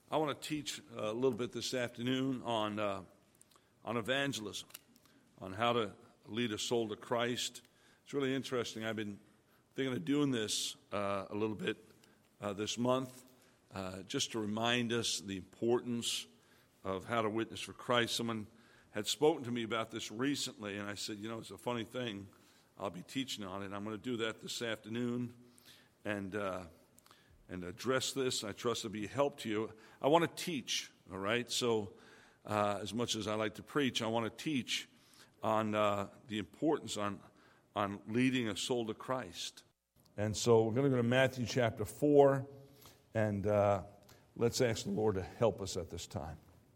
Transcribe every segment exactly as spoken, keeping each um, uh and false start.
I want to teach a little bit this afternoon on uh, on evangelism, on how to lead a soul to Christ. It's really interesting. I've been thinking of doing this uh, a little bit uh, this month, uh, just to remind us the importance of how to witness for Christ. Someone had spoken to me about this recently, and I said, you know, it's a funny thing. I'll be teaching on it. I'm going to do that this afternoon and uh, and address this. I trust it'll be a help to you. I want to teach, all right? So uh, as much as I like to preach, I want to teach on uh, the importance on, on leading a soul to Christ. And so we're going to go to Matthew chapter four, and uh, let's ask the Lord to help us at this time.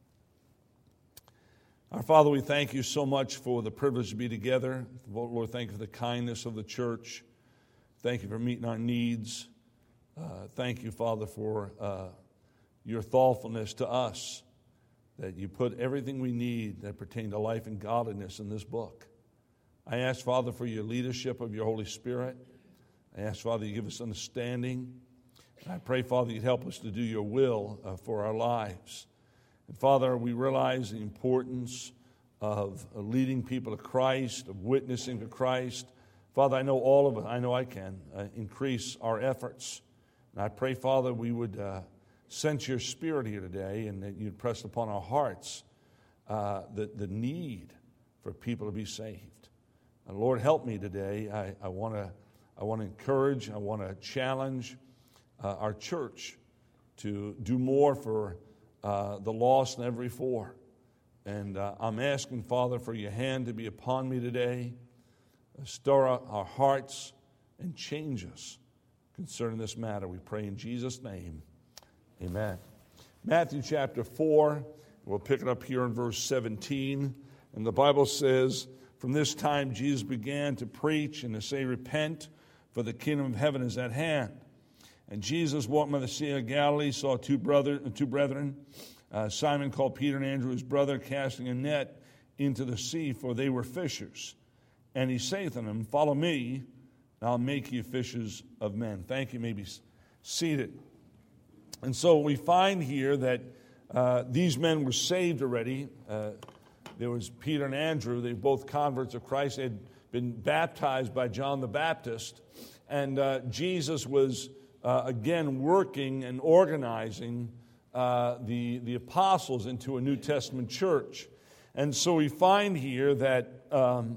Our Father, we thank you so much for the privilege to be together. Lord, thank you for the kindness of the church. Thank you for meeting our needs. Uh, thank you, Father, for uh, your thoughtfulness to us, that you put everything we need that pertain to life and godliness in this book. I ask, Father, for your leadership of your Holy Spirit. I ask, Father, you give us understanding. And I pray, Father, you'd help us to do your will uh, for our lives. And Father, we realize the importance of uh, leading people to Christ, of witnessing to Christ. Father, I know all of us, I know I can, uh, increase our efforts. And I pray, Father, we would uh, sense your Spirit here today, and that you'd press upon our hearts uh, the, the need for people to be saved. And Lord, help me today. I, I want to I want to encourage, I want to challenge uh, our church to do more for uh, the lost and every four. And uh, I'm asking, Father, for your hand to be upon me today. Uh, stir up our hearts and change us concerning this matter. We pray in Jesus' name. Amen. Matthew chapter four, we'll pick it up here in verse seventeen. And the Bible says, from this time Jesus began to preach and to say, repent, for the kingdom of heaven is at hand. And Jesus, walking by the Sea of Galilee, saw two, brother, two brethren, uh, Simon called Peter and Andrew his brother, casting a net into the sea, for they were fishers. And he saith unto them, follow me, and I'll make you fishers of men. Thank you. You may be seated. And so we find here that uh, these men were saved already. Uh, there was Peter and Andrew. They were both converts of Christ. They had been baptized by John the Baptist. And uh, Jesus was, uh, again, working and organizing uh, the, the apostles into a New Testament church. And so we find here that um,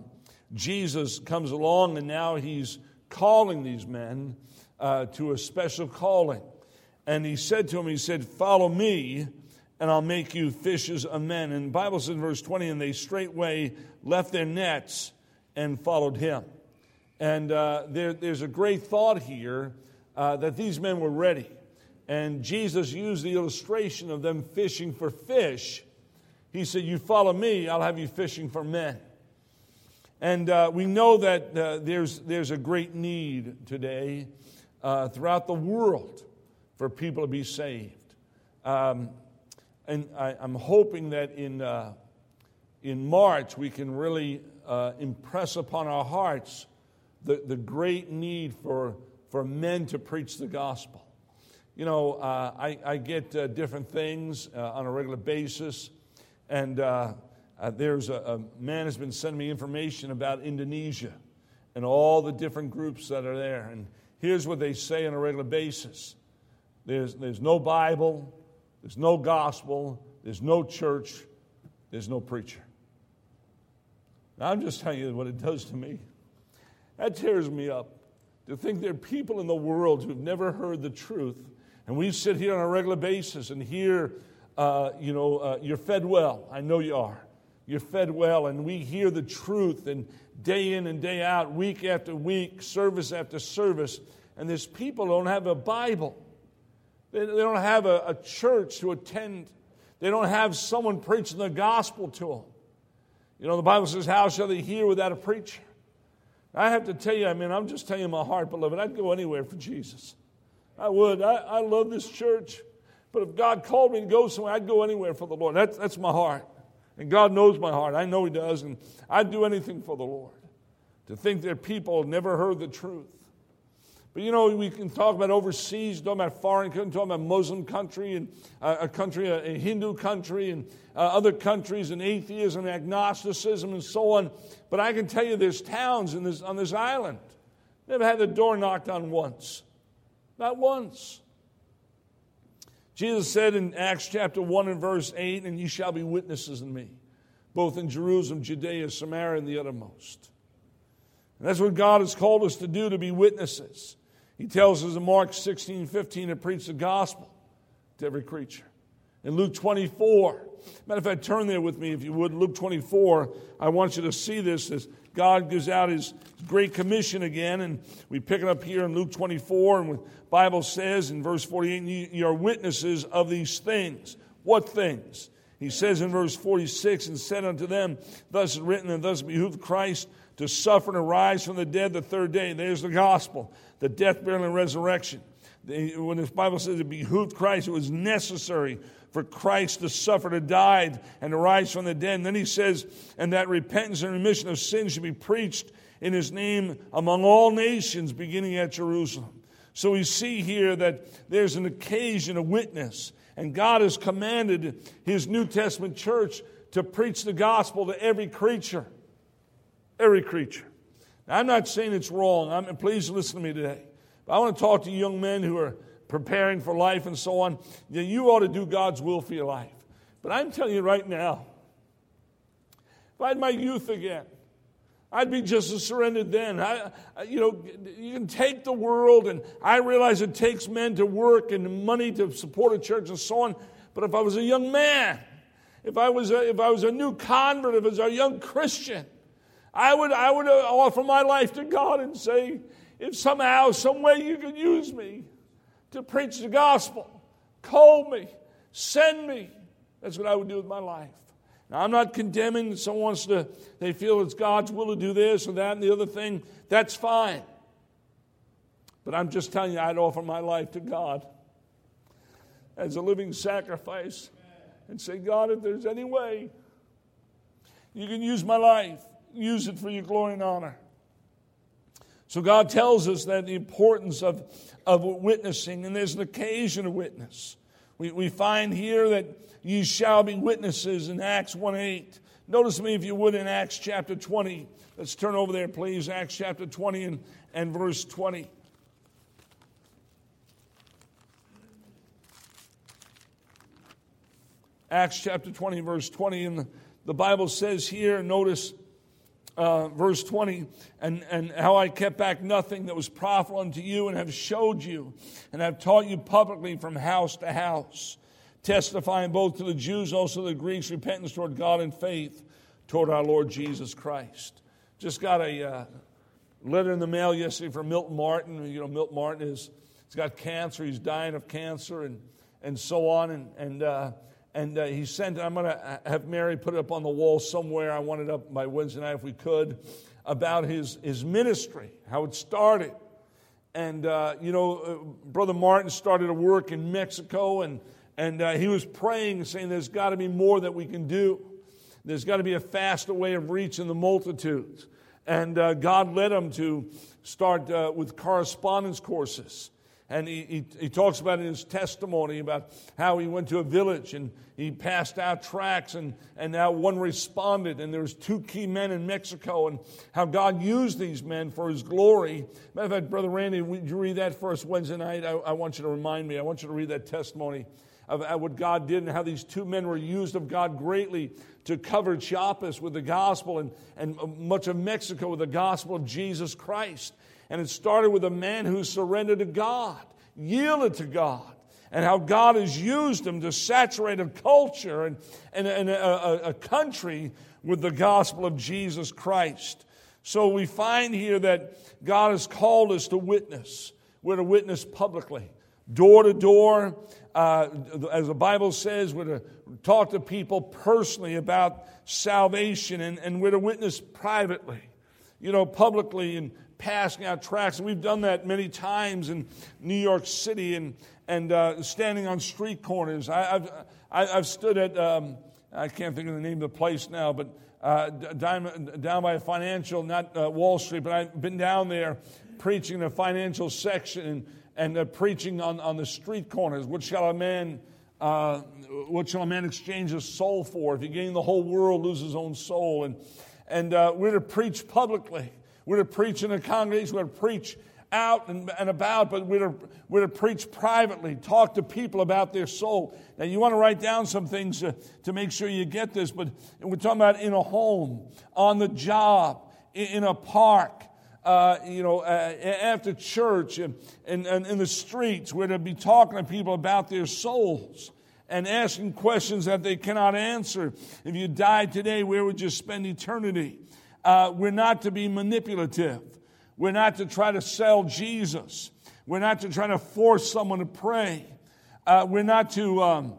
Jesus comes along, and now he's calling these men uh, to a special calling. And he said to him, he said, follow me, and I'll make you fishers of men. And the Bible says in verse twenty, and they straightway left their nets and followed him. And uh, there, there's a great thought here uh, that these men were ready. And Jesus used the illustration of them fishing for fish. He said, you follow me, I'll have you fishing for men. And uh, we know that uh, there's, there's a great need today uh, throughout the world for people to be saved. Um, and I, I'm hoping that in uh, in March we can really uh, impress upon our hearts the, the great need for, for men to preach the gospel. You know, uh, I, I get uh, different things uh, on a regular basis, and uh, uh, there's a, a man has been sending me information about Indonesia and all the different groups that are there. And here's what they say on a regular basis. There's, there's no Bible, there's no gospel, there's no church, there's no preacher. Now, I'm just telling you what it does to me. That tears me up to think there are people in the world who've never heard the truth, and we sit here on a regular basis and hear, uh, you know, uh, you're fed well. I know you are. You're fed well, and we hear the truth, and day in and day out, week after week, service after service, and there's people who don't have a Bible. They don't have a, a church to attend. They don't have someone preaching the gospel to them. You know, the Bible says, how shall they hear without a preacher? I have to tell you, I mean, I'm just telling you my heart, beloved, I'd go anywhere for Jesus. I would. I, I love this church. But if God called me to go somewhere, I'd go anywhere for the Lord. That's, that's my heart. And God knows my heart. I know he does. And I'd do anything for the Lord. To think that people have never heard the truth. But you know, we can talk about overseas, talk about foreign country, talk about Muslim country and uh, a country, a, a Hindu country, and uh, other countries, and atheism, and agnosticism, and so on. But I can tell you, there's towns in this, on this island never had the door knocked on once, not once. Jesus said in Acts chapter one and verse eight, "And ye shall be witnesses in me, both in Jerusalem, Judea, Samaria, and the uttermost." And that's what God has called us to do, to be witnesses. He tells us in Mark sixteen fifteen to preach the gospel to every creature. In Luke twenty-four, matter of fact, turn there with me if you would. Luke twenty-four, I want you to see this as God gives out His Great Commission again. And we pick it up here in Luke twenty-four, and what the Bible says in verse forty-eight, "You are witnesses of these things." What things? He says in verse forty-six, "And said unto them, Thus is written, and thus behooved Christ to suffer and arise from the dead the third day." There's the gospel, the death, burial, and resurrection. When the Bible says it behooved Christ, it was necessary for Christ to suffer, to die, and to rise from the dead. And then he says, "And that repentance and remission of sins should be preached in His name among all nations, beginning at Jerusalem." So we see here that there's an occasion, a witness, and God has commanded His New Testament church to preach the gospel to every creature. Every creature. Now, I'm not saying it's wrong. I'm, please listen to me today. But I want to talk to young men who are preparing for life and so on. You, know, you ought to do God's will for your life. But I'm telling you right now, if I had my youth again, I'd be just as surrendered then. I, I, you know, you can take the world, and I realize it takes men to work and money to support a church and so on. But if I was a young man, if I was a, if I was a new convert, if I was a young Christian, I would I would offer my life to God and say, if somehow, some way you could use me to preach the gospel, call me, send me. That's what I would do with my life. Now, I'm not condemning someone wants to, they feel it's God's will to do this or that and the other thing. That's fine. But I'm just telling you, I'd offer my life to God as a living sacrifice and say, God, if there's any way you can use my life, use it for your glory and honor. So God tells us that the importance of, of witnessing, and there's an occasion to witness. We, we find here that ye shall be witnesses in Acts one eight. Notice me, if you would, in Acts chapter twenty. Let's turn over there, please. Acts chapter twenty and, and verse twenty. Acts chapter twenty, verse twenty. And the, the Bible says here, notice uh, verse twenty, and, and how I kept back nothing that was profitable unto you, and have showed you, and have taught you publicly from house to house, testifying both to the Jews, also to the Greeks, repentance toward God and faith toward our Lord Jesus Christ. Just got a uh, letter in the mail yesterday from Milton Martin. You know, Milton Martin is, he's got cancer. He's dying of cancer and, and so on. And, and, uh, and uh, he sent, I'm going to have Mary put it up on the wall somewhere. I want it up by Wednesday night if we could, about his, his ministry, how it started. And, uh, you know, uh, Brother Martin started a work in Mexico, and And uh, he was praying, saying there's got to be more that we can do. There's got to be a faster way of reaching the multitudes. And uh, God led him to start uh, with correspondence courses. And he, he, he talks about in his testimony about how he went to a village and he passed out tracts, and, and now one responded. And there was two key men in Mexico, and how God used these men for His glory. Matter of fact, Brother Randy, would you read that for us Wednesday night? I, I want you to remind me. I want you to read that testimony of what God did and how these two men were used of God greatly to cover Chiapas with the gospel, and, and much of Mexico with the gospel of Jesus Christ. And it started with a man who surrendered to God, yielded to God, and how God has used him to saturate a culture and, and, and a, a, a country with the gospel of Jesus Christ. So we find here that God has called us to witness. We're to witness publicly, door to door. Uh, as the Bible says, we're to talk to people personally about salvation, and, and we're to witness privately, you know, publicly, and passing out tracts. And we've done that many times in New York City, and and uh, standing on street corners. I, I've I, I've stood at um, I can't think of the name of the place now, but uh, down, down by a financial, not uh, Wall Street, but I've been down there preaching in a financial section and, and uh, preaching on, on the street corners. What shall a man uh, what shall a man exchange his soul for? If he gain the whole world, lose his own soul. And and uh, we're to preach publicly. We're to preach in a congregation. We're to preach out and, and about, but we're to, we're to preach privately, talk to people about their soul. Now, you want to write down some things to, to make sure you get this, but we're talking about in a home, on the job, in, in a park, uh, you know, uh, after church, and, and, and in the streets. We're to be talking to people about their souls and asking questions that they cannot answer. If you died today, where would you spend eternity? Uh, we're not to be manipulative. We're not to try to sell Jesus. We're not to try to force someone to pray. Uh, we're not to, um,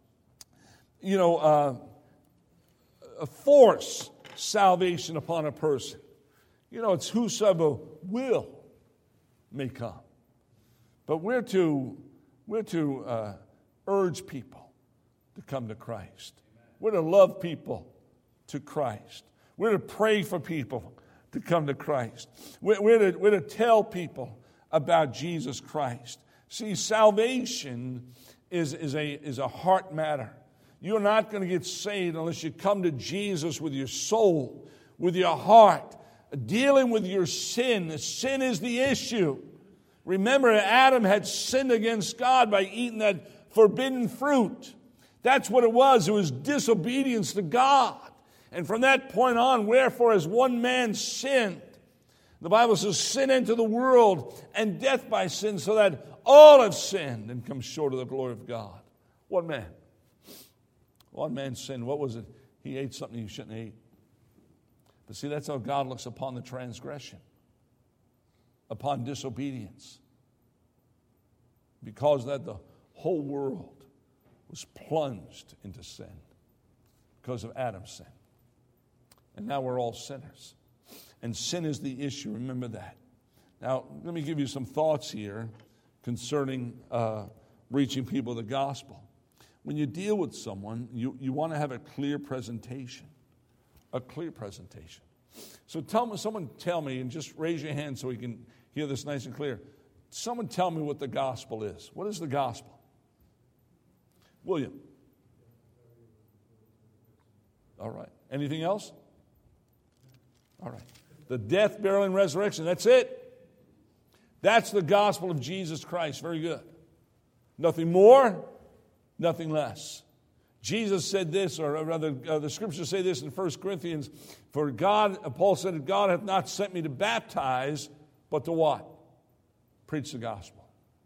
you know, uh, force salvation upon a person. You know, it's whosoever will may come. But we're to, we're to uh, urge people to come to Christ. We're to love people to Christ. We're to pray for people to come to Christ. We're, we're, to, we're to tell people about Jesus Christ. See, salvation is, is, a, is a heart matter. You're not going to get saved unless you come to Jesus with your soul, with your heart, dealing with your sin. Sin is the issue. Remember, Adam had sinned against God by eating that forbidden fruit. That's what it was. It was disobedience to God. And from that point on, wherefore as one man sinned, the Bible says, sin entered the world, and death by sin, so that all have sinned and come short of the glory of God. One man. One man sinned. What was it? He ate something he shouldn't eat. But see, that's how God looks upon the transgression, upon disobedience. Because that the whole world was plunged into sin because of Adam's sin. And now we're all sinners. And sin is the issue. Remember that. Now, let me give you some thoughts here concerning uh, reaching people the gospel. When you deal with someone, you, you want to have a clear presentation. A clear presentation. So tell me, someone tell me, and just raise your hand so we can hear this nice and clear. Someone tell me what the gospel is. What is the gospel? William. All right. Anything else? All right. The death, burial, and resurrection. That's it. That's the gospel of Jesus Christ. Very good. Nothing more, nothing less. Jesus said this, or rather, uh, the scriptures say this in First Corinthians, for God, Paul said, God hath not sent me to baptize, but to what? Preach the gospel.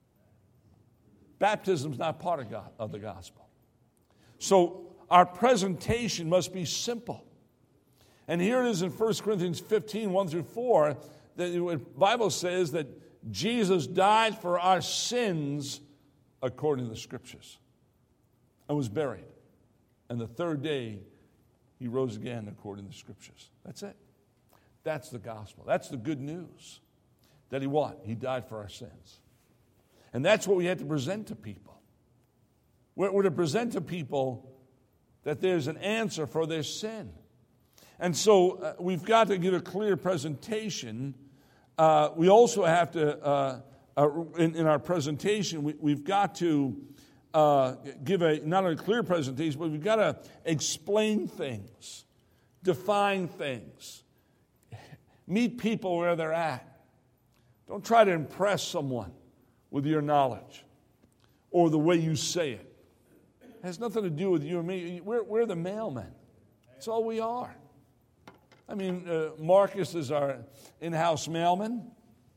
Baptism is not part of, God, of the gospel. So our presentation must be simple. And here it is in First Corinthians fifteen, one through four, that the Bible says that Jesus died for our sins according to the scriptures and was buried. And the third day, he rose again according to the scriptures. That's it. That's the gospel. That's the good news. That he what? He died for our sins. And that's what we have to present to people. We're, we're to present to people that there's an answer for their sin. And so uh, we've got to give a clear presentation. Uh, we also have to, uh, uh, in, in our presentation, we, we've got to uh, give a not only a clear presentation, but we've got to explain things, define things, meet people where they're at. Don't try to impress someone with your knowledge or the way you say it. It has nothing to do with you and me. We're, we're the mailmen. That's all we are. I mean, uh, Marcus is our in-house mailman.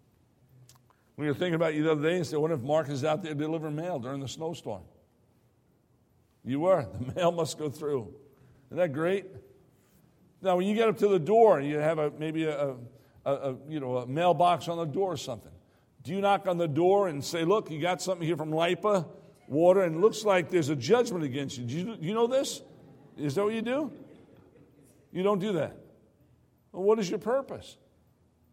We were thinking about you the other day and said, what if Marcus is out there delivering mail during the snowstorm? You were. The mail must go through. Isn't that great? Now, when you get up to the door, you have a maybe a, a, a you know a mailbox on the door or something. Do you knock on the door and say, look, you got something here from Lipa Water, and it looks like there's a judgment against you. Do you, do you know this? Is that what you do? You don't do that. Well, what is your purpose?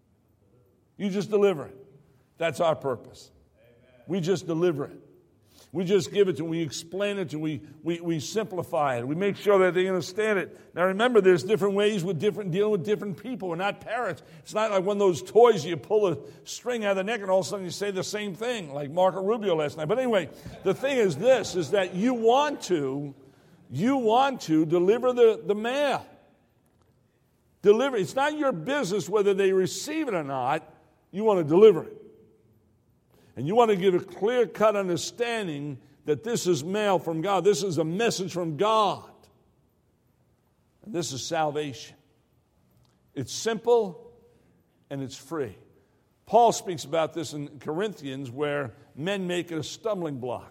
You just deliver it. That's our purpose. Amen. We just deliver it. We just give it to them. We explain it to them. We, we, we simplify it. We make sure that they understand it. Now remember, there's different ways with different dealing with different people. We're not parents. It's not like one of those toys you pull a string out of the neck and all of a sudden you say the same thing, like Marco Rubio last night. But anyway, the thing is this, is that you want to, you want to deliver the, the mail. Deliver. It's not your business whether they receive it or not. You want to deliver it. And you want to give a clear-cut understanding that this is mail from God. This is a message from God. And this is salvation. It's simple and it's free. Paul speaks about this in Corinthians where men make it a stumbling block.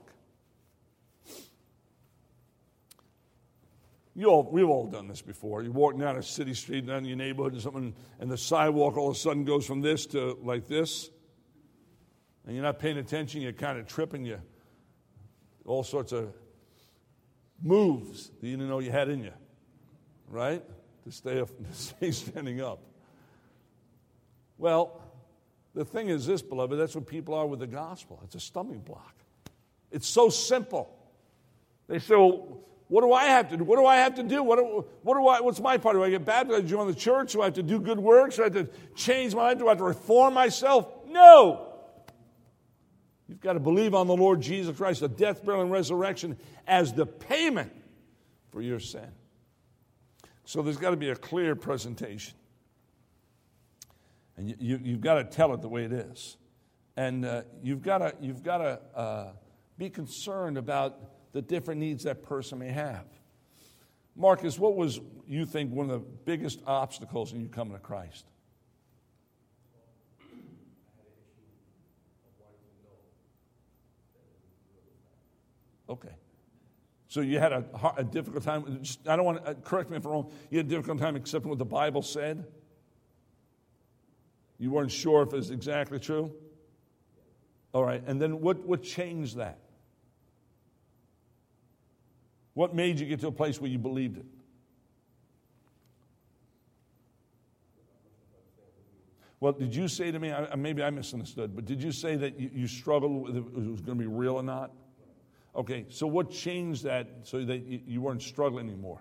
You all, we've all done this before. You're walking down a city street down in your neighborhood and something, and the sidewalk all of a sudden goes from this to like this. And you're not paying attention, you're kind of tripping, you all sorts of moves that you didn't know you had in you, right? To stay up, to stay standing up. Well, the thing is this, beloved, that's what people are with the gospel. It's a stumbling block. It's so simple. They say, well, what do I have to do? What do I have to do? What do, what do I, what's my part? Do I get baptized? Join the church? Do I have to do good works? Do I have to change my life? Do I have to reform myself? No. You've got to believe on the Lord Jesus Christ, the death, burial, and resurrection as the payment for your sin. So there's got to be a clear presentation. And you, you, you've got to tell it the way it is. And uh, you've got to, you've got to uh, be concerned about the different needs that person may have. Marcus, what was, you think, one of the biggest obstacles in you coming to Christ? Okay. So you had a, a difficult time, just, I don't want to, uh, correct me if I'm wrong, you had a difficult time accepting what the Bible said? You weren't sure if it was exactly true? All right, and then what, what changed that? What made you get to a place where you believed it? Well, did you say to me, I, maybe I misunderstood, but did you say that you, you struggled with if it was going to be real or not? Okay, so what changed that so that you, you weren't struggling anymore?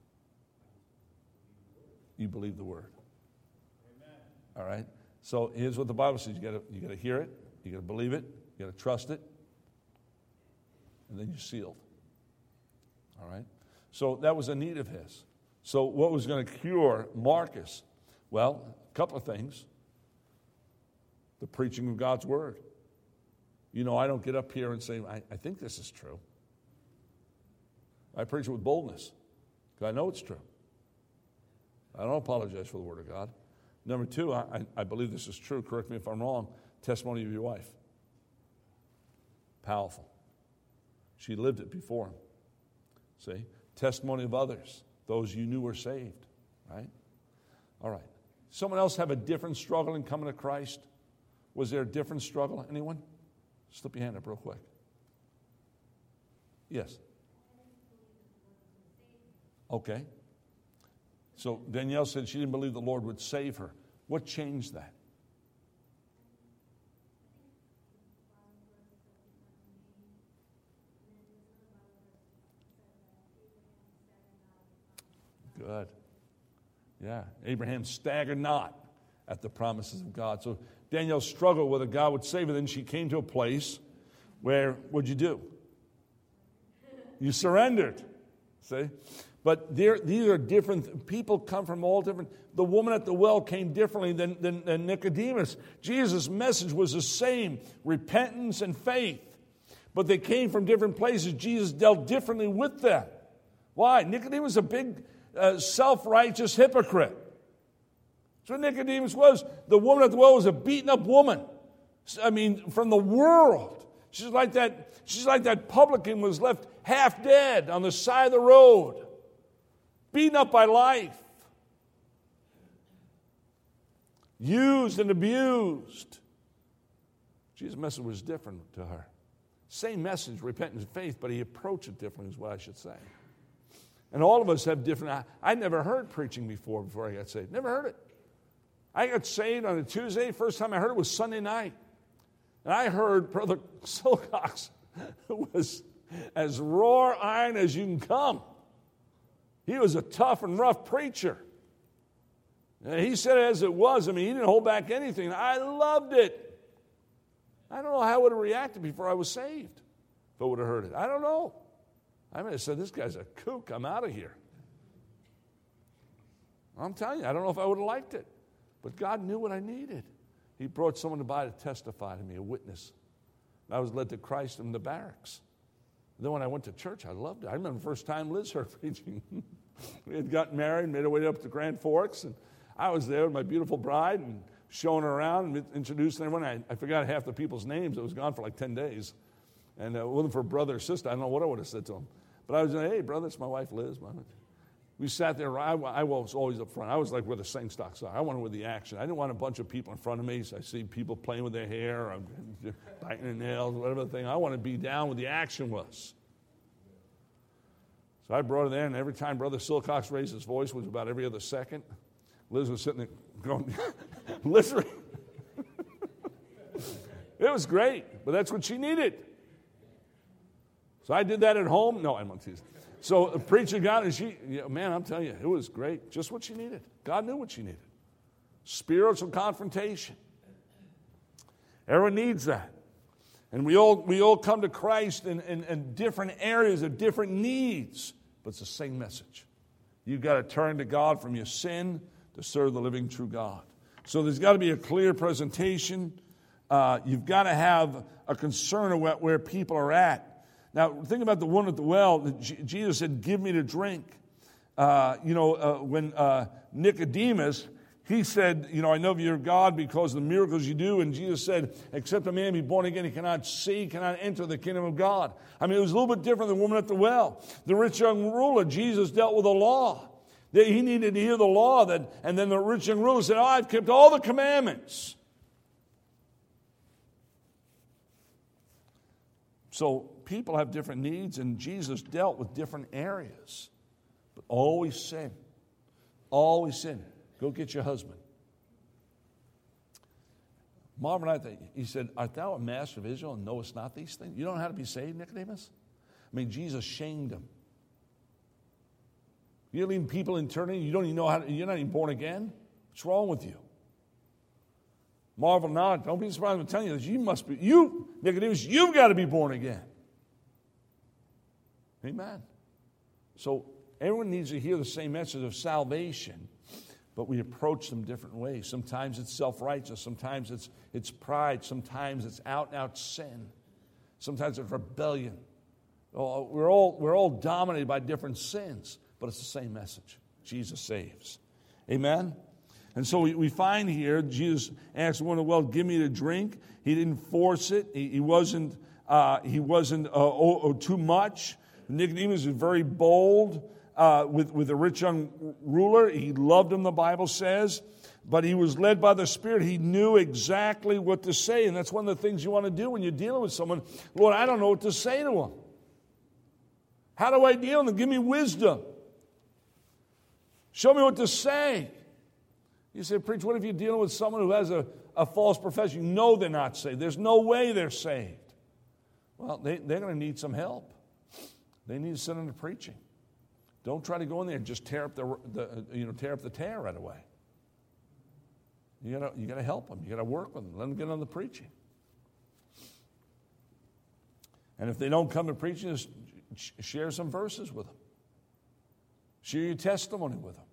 You believe the word. Amen. All right. So here's what the Bible says: you got to you got to hear it, you got to believe it, you got to trust it, and then you're sealed. All right. So that was a need of his. So what was going to cure Marcus? Well, a couple of things. The preaching of God's word. You know, I don't get up here and say, I, I think this is true. I preach it with boldness, because I know it's true. I don't apologize for the word of God. Number two, I, I believe this is true. Correct me if I'm wrong. Testimony of your wife. Powerful. She lived it before him. See? Testimony of others. Those you knew were saved. Right? All right. Someone else have a different struggle in coming to Christ? Was there a different struggle? Anyone? Slip your hand up real quick. Yes. Okay. So Danielle said she didn't believe the Lord would save her. What changed that? Good. Yeah. Abraham staggered not at the promises of God. So Danielle struggled whether God would save her. Then she came to a place where, what'd you do? You surrendered. See? But there, these are different, people come from all different, the woman at the well came differently than, than, than Nicodemus. Jesus' message was the same, repentance and faith. But they came from different places. Jesus dealt differently with them. Why? Nicodemus was a big, uh, self-righteous hypocrite. That's what Nicodemus was. The woman at the well was a beaten-up woman. I mean, from the world. She's like that, she's like that publican was left half dead on the side of the road. Beaten up by life. Used and abused. Jesus' message was different to her. Same message, repentance and faith, but he approached it differently is what I should say. And all of us have different... I, I never heard preaching before, before I got saved. Never heard it. I got saved on a Tuesday. First time I heard it was Sunday night. And I heard Brother Silcox was as raw iron as you can come. He was a tough and rough preacher. And he said it as it was. I mean, he didn't hold back anything. I loved it. I don't know how I would have reacted before I was saved if I would have heard it. I don't know. I may have said, this guy's a kook. I'm out of here. I'm telling you, I don't know if I would have liked it. But God knew what I needed. He brought someone to by to testify to me, a witness. And I was led to Christ in the barracks. And then when I went to church, I loved it. I remember the first time Liz heard preaching. We had gotten married, made our way up to Grand Forks, and I was there with my beautiful bride and showing her around and introducing everyone. I, I forgot half the people's names. I was gone for like ten days. And uh, it wasn't for a brother or sister. I don't know what I would have said to them. But I was like, hey, brother, it's my wife, Liz. We sat there. I, I was always up front. I was like where the sing stocks are. I wanted with the action. I didn't want a bunch of people in front of me. So I see people playing with their hair, or biting their nails, whatever the thing. I wanted to be down where the action was. So I brought her there, and every time Brother Silcox raised his voice, which was about every other second, Liz was sitting there going, listening. It was great, but that's what she needed. So I did that at home. No, I'm not teasing. So the preacher got it, and she, yeah, man, I'm telling you, it was great. Just what she needed. God knew what she needed. Spiritual confrontation. Everyone needs that. And we all we all come to Christ in, in, in different areas of different needs, but it's the same message. You've got to turn to God from your sin to serve the living true God. So there's got to be a clear presentation. Uh, you've got to have a concern about where people are at. Now, think about the woman at the well. Jesus said, give me to drink. Uh, you know, uh, when uh, Nicodemus, he said, you know, I know you're God because of the miracles you do. And Jesus said, except a man be born again, he cannot see, cannot enter the kingdom of God. I mean, it was a little bit different than the woman at the well. The rich young ruler, Jesus dealt with the law. He needed to hear the law. That, and then the rich young ruler said, oh, I've kept all the commandments. So people have different needs, and Jesus dealt with different areas. But always sin. Always sin. Go get your husband. Marvin, I think, he said, art thou a master of Israel and knowest not these things? You don't know how to be saved, Nicodemus? I mean, Jesus shamed him. You're leading people in eternity, you don't even know how to, you're not even born again? What's wrong with you? Marvel not. Don't be surprised when I'm telling you this. You must be, you, Nicodemus, you've got to be born again. Amen. So everyone needs to hear the same message of salvation, but we approach them different ways. Sometimes it's self-righteous. Sometimes it's, it's pride. Sometimes it's out-and-out sin. Sometimes it's rebellion. We're all, we're all dominated by different sins, but it's the same message. Jesus saves. Amen? And so we, we find here, Jesus asked one of the well, give me to drink. He didn't force it. He, he wasn't, uh, he wasn't uh, oh, oh, too much. Nicodemus is very bold uh, with, with the rich young ruler. He loved him, the Bible says. But he was led by the Spirit. He knew exactly what to say. And that's one of the things you want to do when you're dealing with someone. Lord, I don't know what to say to him. How do I deal with them? Give me wisdom. Show me what to say. You say, preach, what if you're dealing with someone who has a, a false profession? You know they're not saved. There's no way they're saved. Well, they, they're going to need some help. They need to sit under preaching. Don't try to go in there and just tear up the, the you know tear up the tear right away. You got to you got to help them. You got to work with them. Let them get on the preaching. And if they don't come to preaching, just share some verses with them. Share your testimony with them.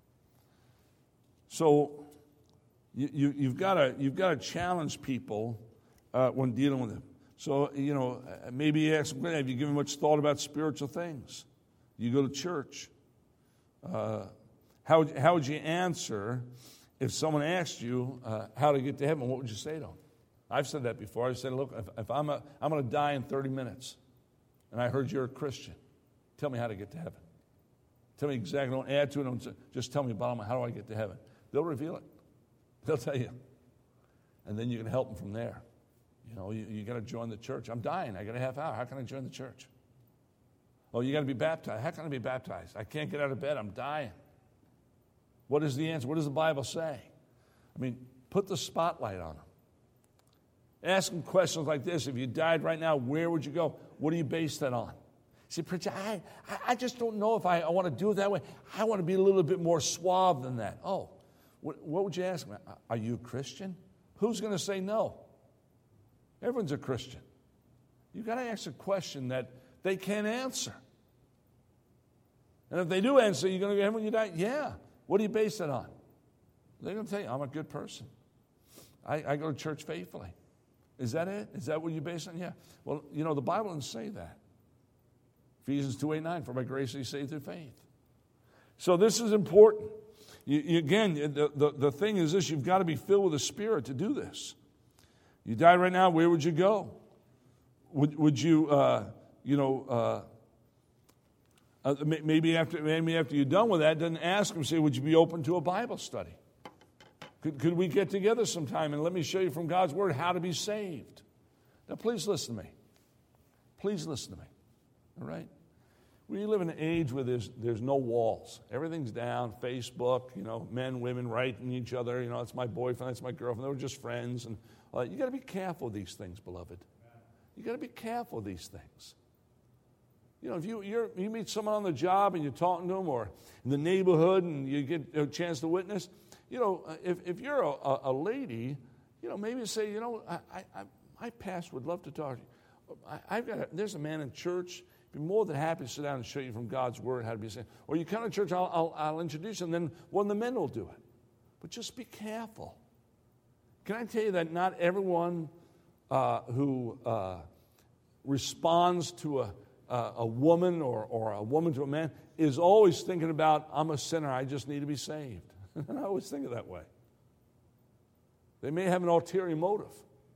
So you, you, you've got to you've got to challenge people uh, when dealing with them. So you know maybe you ask them, have you given much thought about spiritual things? You go to church. Uh, how how would you answer if someone asked you uh, how to get to heaven? What would you say to them? I've said that before. I said, look, if, if I'm a, I'm going to die in thirty minutes, and I heard you're a Christian, tell me how to get to heaven. Tell me exactly. Don't add to it. Don't, just tell me bottom line, how do I get to heaven? They'll reveal it. They'll tell you. And then you can help them from there. You know, you, you got to join the church. I'm dying. I got a half hour. How can I join the church? Oh, you got to be baptized. How can I be baptized? I can't get out of bed. I'm dying. What is the answer? What does the Bible say? I mean, put the spotlight on them. Ask them questions like this. If you died right now, where would you go? What do you base that on? See, preacher, I, I just don't know if I, I want to do it that way. I want to be a little bit more suave than that. Oh, what, what would you ask me? Are you a Christian? Who's going to say no? Everyone's a Christian. You've got to ask a question that they can't answer. And if they do answer, you're going to go to heaven when you die? Yeah. What do you base that on? They're going to tell you, I'm a good person. I, I go to church faithfully. Is that it? Is that what you base it on? Yeah. Well, you know, the Bible doesn't say that. Ephesians two, eight, nine, for by grace are you saved through faith. So this is important. You, you, again, the, the, the thing is this, you've got to be filled with the Spirit to do this. You die right now, where would you go? Would, would you, uh, you know, uh, uh, maybe after maybe after you're done with that, then ask them, say, would you be open to a Bible study? Could, could we get together sometime and let me show you from God's Word how to be saved? Now, please listen to me. Please listen to me. All right? We live in an age where there's, there's no walls. Everything's down. Facebook, you know, men, women writing each other. You know, it's my boyfriend, it's my girlfriend. They were just friends. And uh, you got to be careful of these things, beloved. You got to be careful of these things. You know, if you you're, you meet someone on the job and you're talking to them, or in the neighborhood and you get a chance to witness, you know, if, if you're a, a lady, you know, maybe say, you know, I, I, my pastor would love to talk to you. I, I've got a, there's a man in church. Be more than happy to sit down and show you from God's Word how to be saved. Or you come to church, I'll, I'll, I'll introduce you, and then one of the men will do it. But just be careful. Can I tell you that not everyone uh, who uh, responds to a, a, a woman or, or a woman to a man is always thinking about, I'm a sinner, I just need to be saved. And I always think of that way. They may have an ulterior motive.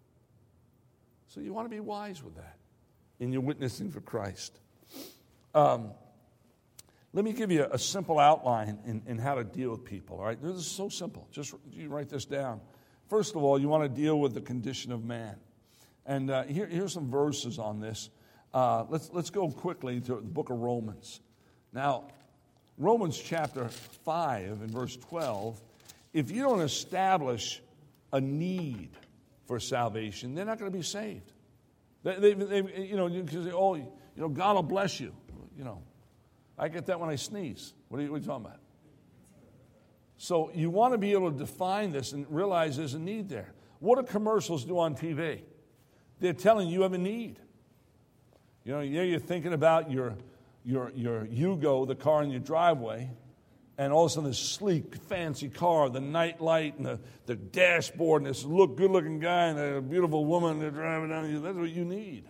So you want to be wise with that in your witnessing for Christ. Um, let me give you a, a simple outline in, in how to deal with people, all right? This is so simple. Just you write this down. First of all, you want to deal with the condition of man. And uh, here, here's some verses on this. Uh, let's, let's go quickly to the book of Romans. Now, Romans chapter five and verse twelve, if you don't establish a need for salvation, they're not going to be saved. They, they, they you know, because oh, you know, God will bless you. You know, I get that when I sneeze. What are you, what are you talking about? So you want to be able to define this and realize there's a need there. What do commercials do on T V? They're telling you you have a need. You know, yeah, you're thinking about your your your Yugo, the car in your driveway, and all of a sudden this sleek, fancy car, the night light and the, the dashboard, and this look good-looking guy and a beautiful woman they're driving down. That's what you need.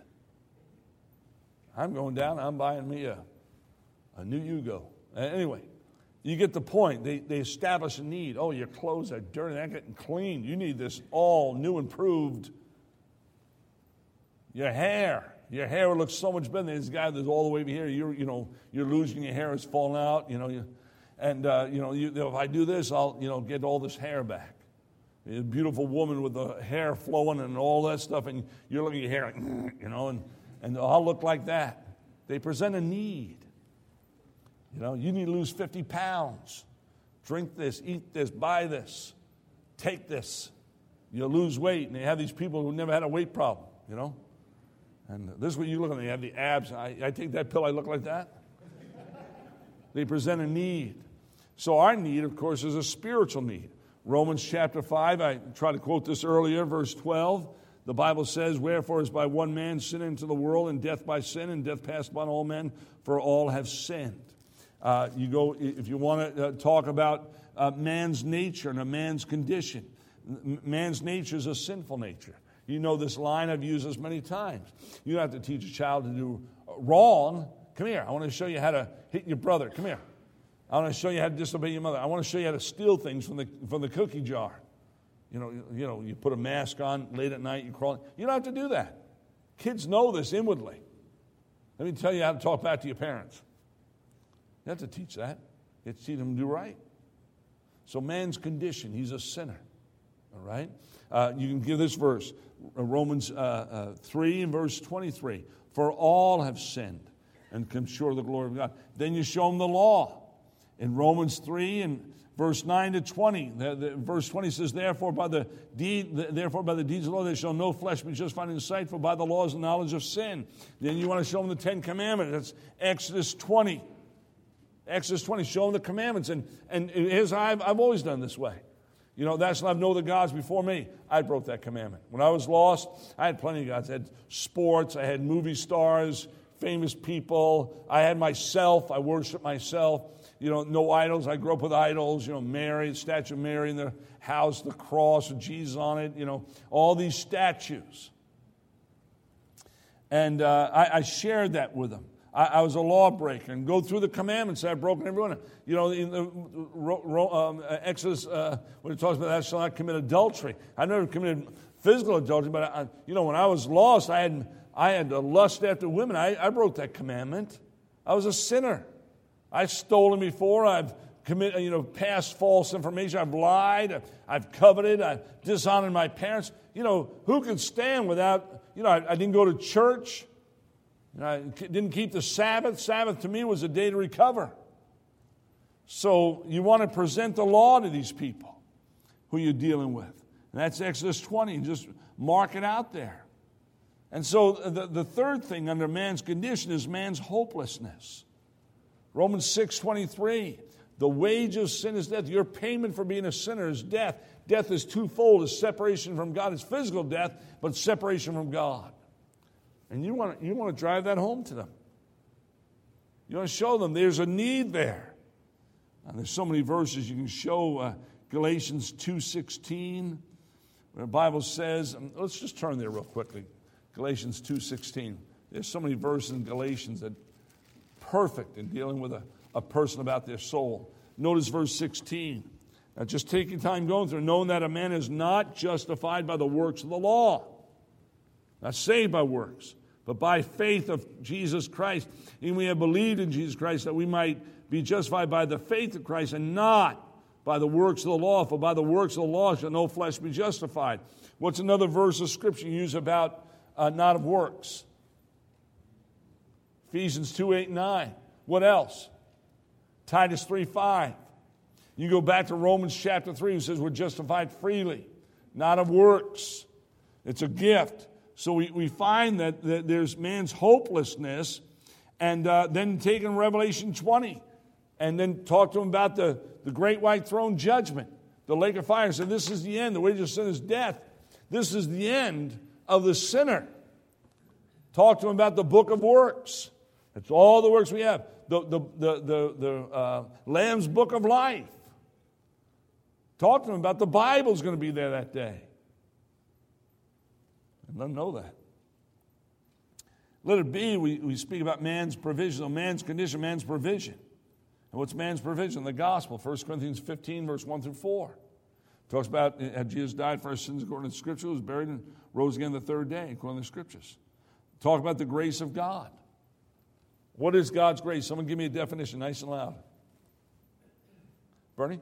I'm going down, I'm buying me a, a new Yugo. Anyway, you get the point. They, they establish a need. Oh, your clothes are dirty, they're not getting clean. You need this all new, improved. Your hair. Your hair would look so much better than this guy that's all the way over here. You're, you know, you're losing your hair, it's falling out, you know. You, and, uh, you know, you, if I do this, I'll, you know, get all this hair back. A beautiful woman with the hair flowing and all that stuff, and you're looking at your hair like, you know, and, and I'll look like that. They present a need. You know, you need to lose fifty pounds. Drink this, eat this, buy this, take this. You'll lose weight. And they have these people who never had a weight problem, you know. And this is what you look at. They have the abs. I, I take that pill, I look like that. They present a need. So our need, of course, is a spiritual need. Romans chapter five, I tried to quote this earlier, verse twelve. The Bible says, wherefore is by one man sin into the world, and death by sin, and death passed upon all men, for all have sinned. Uh, you go, if you want to uh, talk about uh, man's nature and a man's condition, man's nature is a sinful nature. You know this line, I've used this many times. You don't have to teach a child to do wrong. Come here, I want to show you how to hit your brother. Come here. I want to show you how to disobey your mother. I want to show you how to steal things from the from the cookie jar. You know, you, you know, you put a mask on late at night, you crawl. You don't have to do that. Kids know this inwardly. Let me tell you how to talk back to your parents. You have to teach that. You have to teach them to do right. So man's condition, he's a sinner. All right? Uh, you can give this verse, Romans uh, uh, three and verse twenty-three. For all have sinned and come short of the glory of God. Then you show them the law. In Romans three and verse nine to twenty, the, the, verse twenty says, Therefore by the deed, the, therefore by the deeds of the law, there shall no flesh be justified in sight, for by the law is the knowledge of sin. Then you want to show them the Ten Commandments. That's Exodus twenty. Exodus twenty, show them the commandments. And, and here's how I've, I've always done this way. You know, that's not know the gods before me. I broke that commandment. When I was lost, I had plenty of gods. I had sports, I had movie stars, famous people. I had myself, I worshiped myself. You know, no idols. I grew up with idols. You know, Mary, the statue of Mary in the house, the cross with Jesus on it. You know, all these statues. And uh, I, I shared that with them. I, I was a lawbreaker and go through the commandments. I've broken every one. You know, in the um, Exodus, uh, when it talks about thou shalt not commit adultery. I never committed physical adultery, but I, you know, when I was lost, I had I had a lust after women. I, I broke that commandment. I was a sinner. I've stolen before. I've committed, you know, passed false information. I've lied. I've, I've coveted. I've dishonored my parents. You know, who can stand without? You know, I, I didn't go to church. I didn't keep the Sabbath. Sabbath to me was a day to recover. So you want to present the law to these people who you're dealing with. And that's Exodus twenty. Just mark it out there. And so the, the third thing under man's condition is man's hopelessness. Romans six twenty-three. The wage of sin is death. Your payment for being a sinner is death. Death is twofold. It's separation from God. It's physical death, but separation from God. And you want to, you want to drive that home to them. You want to show them there's a need there. And there's so many verses you can show. Uh, Galatians two sixteen, where the Bible says, let's just turn there real quickly. Galatians two sixteen. There's so many verses in Galatians that are perfect in dealing with a, a person about their soul. Notice verse sixteen. Now just take your time going through, knowing that a man is not justified by the works of the law. Not saved by works, but by faith of Jesus Christ. And we have believed in Jesus Christ that we might be justified by the faith of Christ and not by the works of the law. For by the works of the law shall no flesh be justified. What's another verse of Scripture you use about uh, not of works? Ephesians two, eight, nine. What else? Titus three, five. You go back to Romans chapter three, who says we're justified freely, not of works. It's a gift. So we, we find that, that there's man's hopelessness, and uh, then taking Revelation twenty, and then talk to him about the, the great white throne judgment, the lake of fire. So this is the end. The wages of sin is death. This is the end of the sinner. Talk to him about the book of works. It's all the works we have. The, the, the, the, the uh, Lamb's book of life. Talk to him about the Bible's going to be there that day. And let them know that. Let it be, we, we speak about man's provision, so man's condition, man's provision. And what's man's provision? The gospel, First Corinthians fifteen, verse one through four. It talks about how Jesus died for our sins according to the Scripture, was buried and rose again the third day according to the Scriptures. Talk about the grace of God. What is God's grace? Someone give me a definition, nice and loud. Bernie?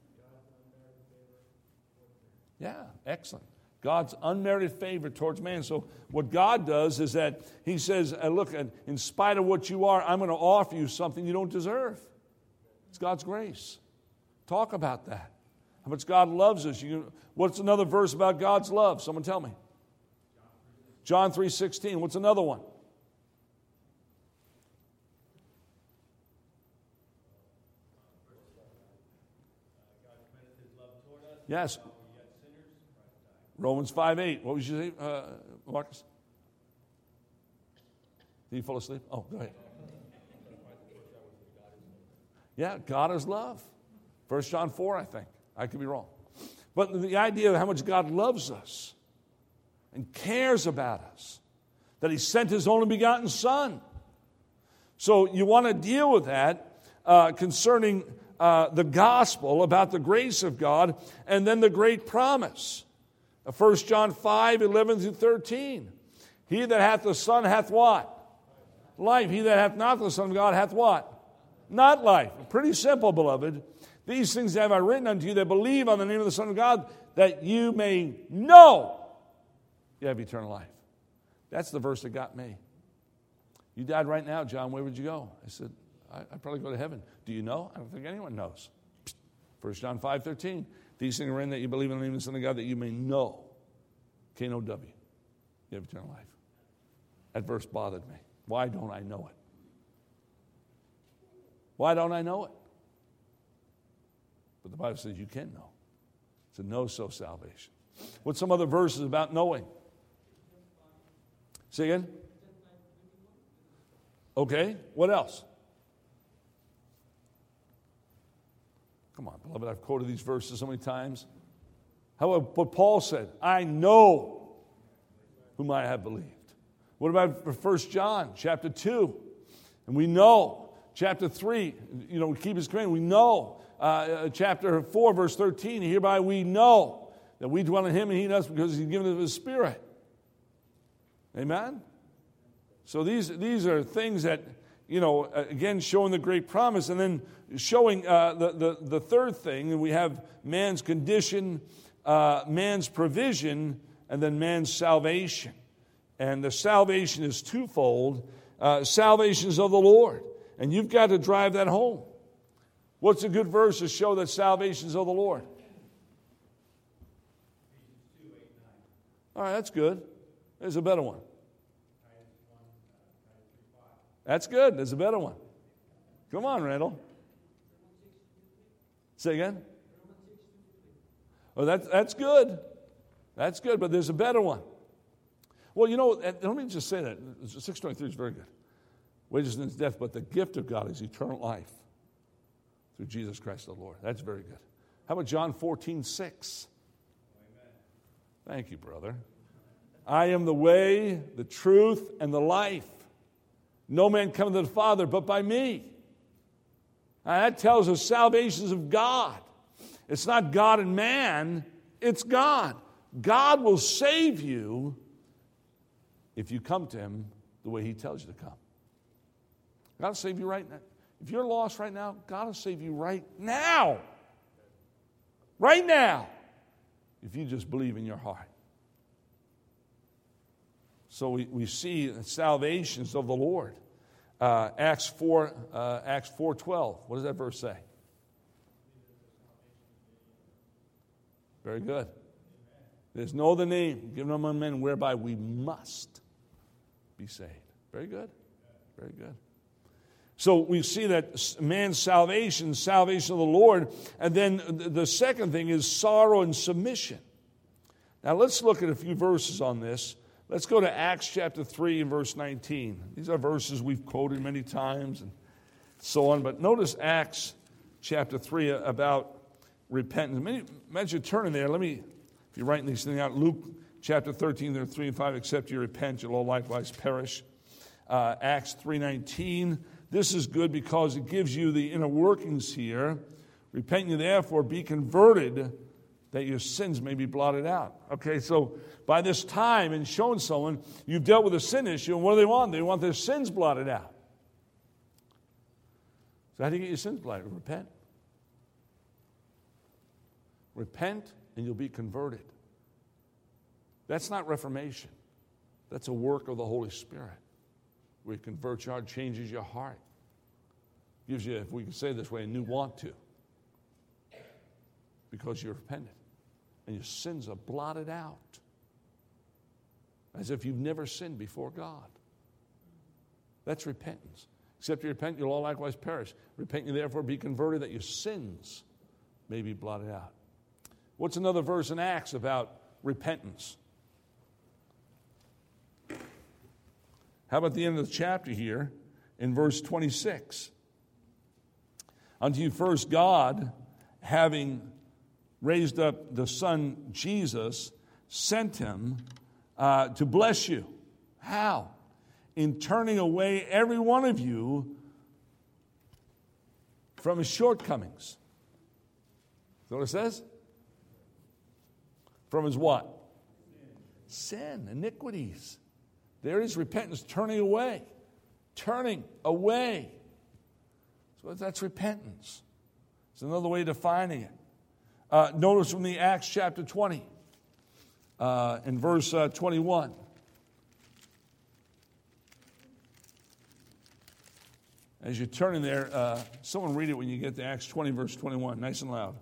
Yeah, excellent. God's unmerited favor towards man. So what God does is that he says, look, in spite of what you are, I'm going to offer you something you don't deserve. It's God's grace. Talk about that. How much God loves us. You, what's another verse about God's love? Someone tell me. John three sixteen. What's another one? Yes. Romans five eight. What was you say, uh, Marcus? Did you fall asleep? Oh, go ahead. Yeah, God is love. First John four, I think. I could be wrong. But the idea of how much God loves us and cares about us, that he sent his only begotten Son. So you want to deal with that uh, concerning uh, the gospel, about the grace of God, and then the great promise. First John five, eleven through thirteen. He that hath the Son hath what? Life. He that hath not the Son of God hath what? Not life. Pretty simple, beloved. These things have I written unto you that believe on the name of the Son of God, that you may know you have eternal life. That's the verse that got me. You died right now, John. Where would you go? I said, I, I'd probably go to heaven. Do you know? I don't think anyone knows. First John five thirteen. These things are in that you believe in the name of the Son of God, that you may know. K N O W. You have eternal life. That verse bothered me. Why don't I know it? Why don't I know it? But the Bible says you can know. It's a know-so salvation. What's some other verses about knowing? Say again? Okay, what else? Come on, beloved, I've quoted these verses so many times. How about what Paul said? I know whom I have believed. What about First John chapter two? And we know. Chapter three, you know, we keep his command. We know. Uh, chapter four, verse thirteen, hereby we know that we dwell in him and he in us because he's given us his Spirit. Amen? So these, these are things that, you know, again, showing the great promise. And then showing uh, the, the, the third thing, and we have man's condition, uh, man's provision, and then man's salvation. And the salvation is twofold. Uh, salvation is of the Lord. And you've got to drive that home. What's a good verse to show that salvation is of the Lord? All right, that's good. There's a better one. That's good. There's a better one. Come on, Randall. Say again. Oh, that's, that's good. That's good, but there's a better one. Well, you know, let me just say that. six twenty-three is very good. Wages is death, but the gift of God is eternal life through Jesus Christ the Lord. That's very good. How about John fourteen six? Amen. Thank you, brother. I am the way, the truth, and the life. No man cometh to the Father but by me. Now, that tells us salvation is of God. It's not God and man, it's God. God will save you if you come to him the way he tells you to come. God will save you right now. If you're lost right now, God will save you right now. Right now. If you just believe in your heart. So we, we see that salvation is of the Lord. Uh, Acts four, uh, Acts four twelve. What does that verse say? Very good. There's no other name given among men whereby we must be saved. Very good. Very good. So we see that man's salvation, salvation of the Lord. And then the second thing is sorrow and submission. Now let's look at a few verses on this. Let's go to Acts chapter three and verse nineteen. These are verses we've quoted many times and so on. But notice Acts chapter three about repentance. As you're turning there, let me, if you're writing these things out, Luke chapter thirteen, there are three and five, except you repent, you'll all likewise perish. Uh, Acts three nineteen. This is good because it gives you the inner workings here. Repent you therefore, be converted, that your sins may be blotted out. Okay, so by this time in showing someone you've dealt with a sin issue, and what do they want? They want their sins blotted out. So how do you get your sins blotted? Repent. Repent and you'll be converted. That's not reformation. That's a work of the Holy Spirit. Where He converts your heart, changes your heart. Gives you, if we can say it this way, a new want to. Because you're repentant. And your sins are blotted out. As if you've never sinned before God. That's repentance. Except you repent, you'll all likewise perish. Repent you therefore, be converted, that your sins may be blotted out. What's another verse in Acts about repentance? How about the end of the chapter here in verse twenty-six? Unto you first God, having raised up the Son Jesus, sent him uh, to bless you. How? In turning away every one of you from his shortcomings. Is that what it says? From his what? Sin, Sin iniquities. There is repentance, turning away. Turning away. So that's repentance. It's another way of defining it. Uh, notice from the Acts chapter twenty, uh, in verse uh, twenty-one. As you turn in there, uh, someone read it when you get to Acts twenty, verse twenty-one, nice and loud.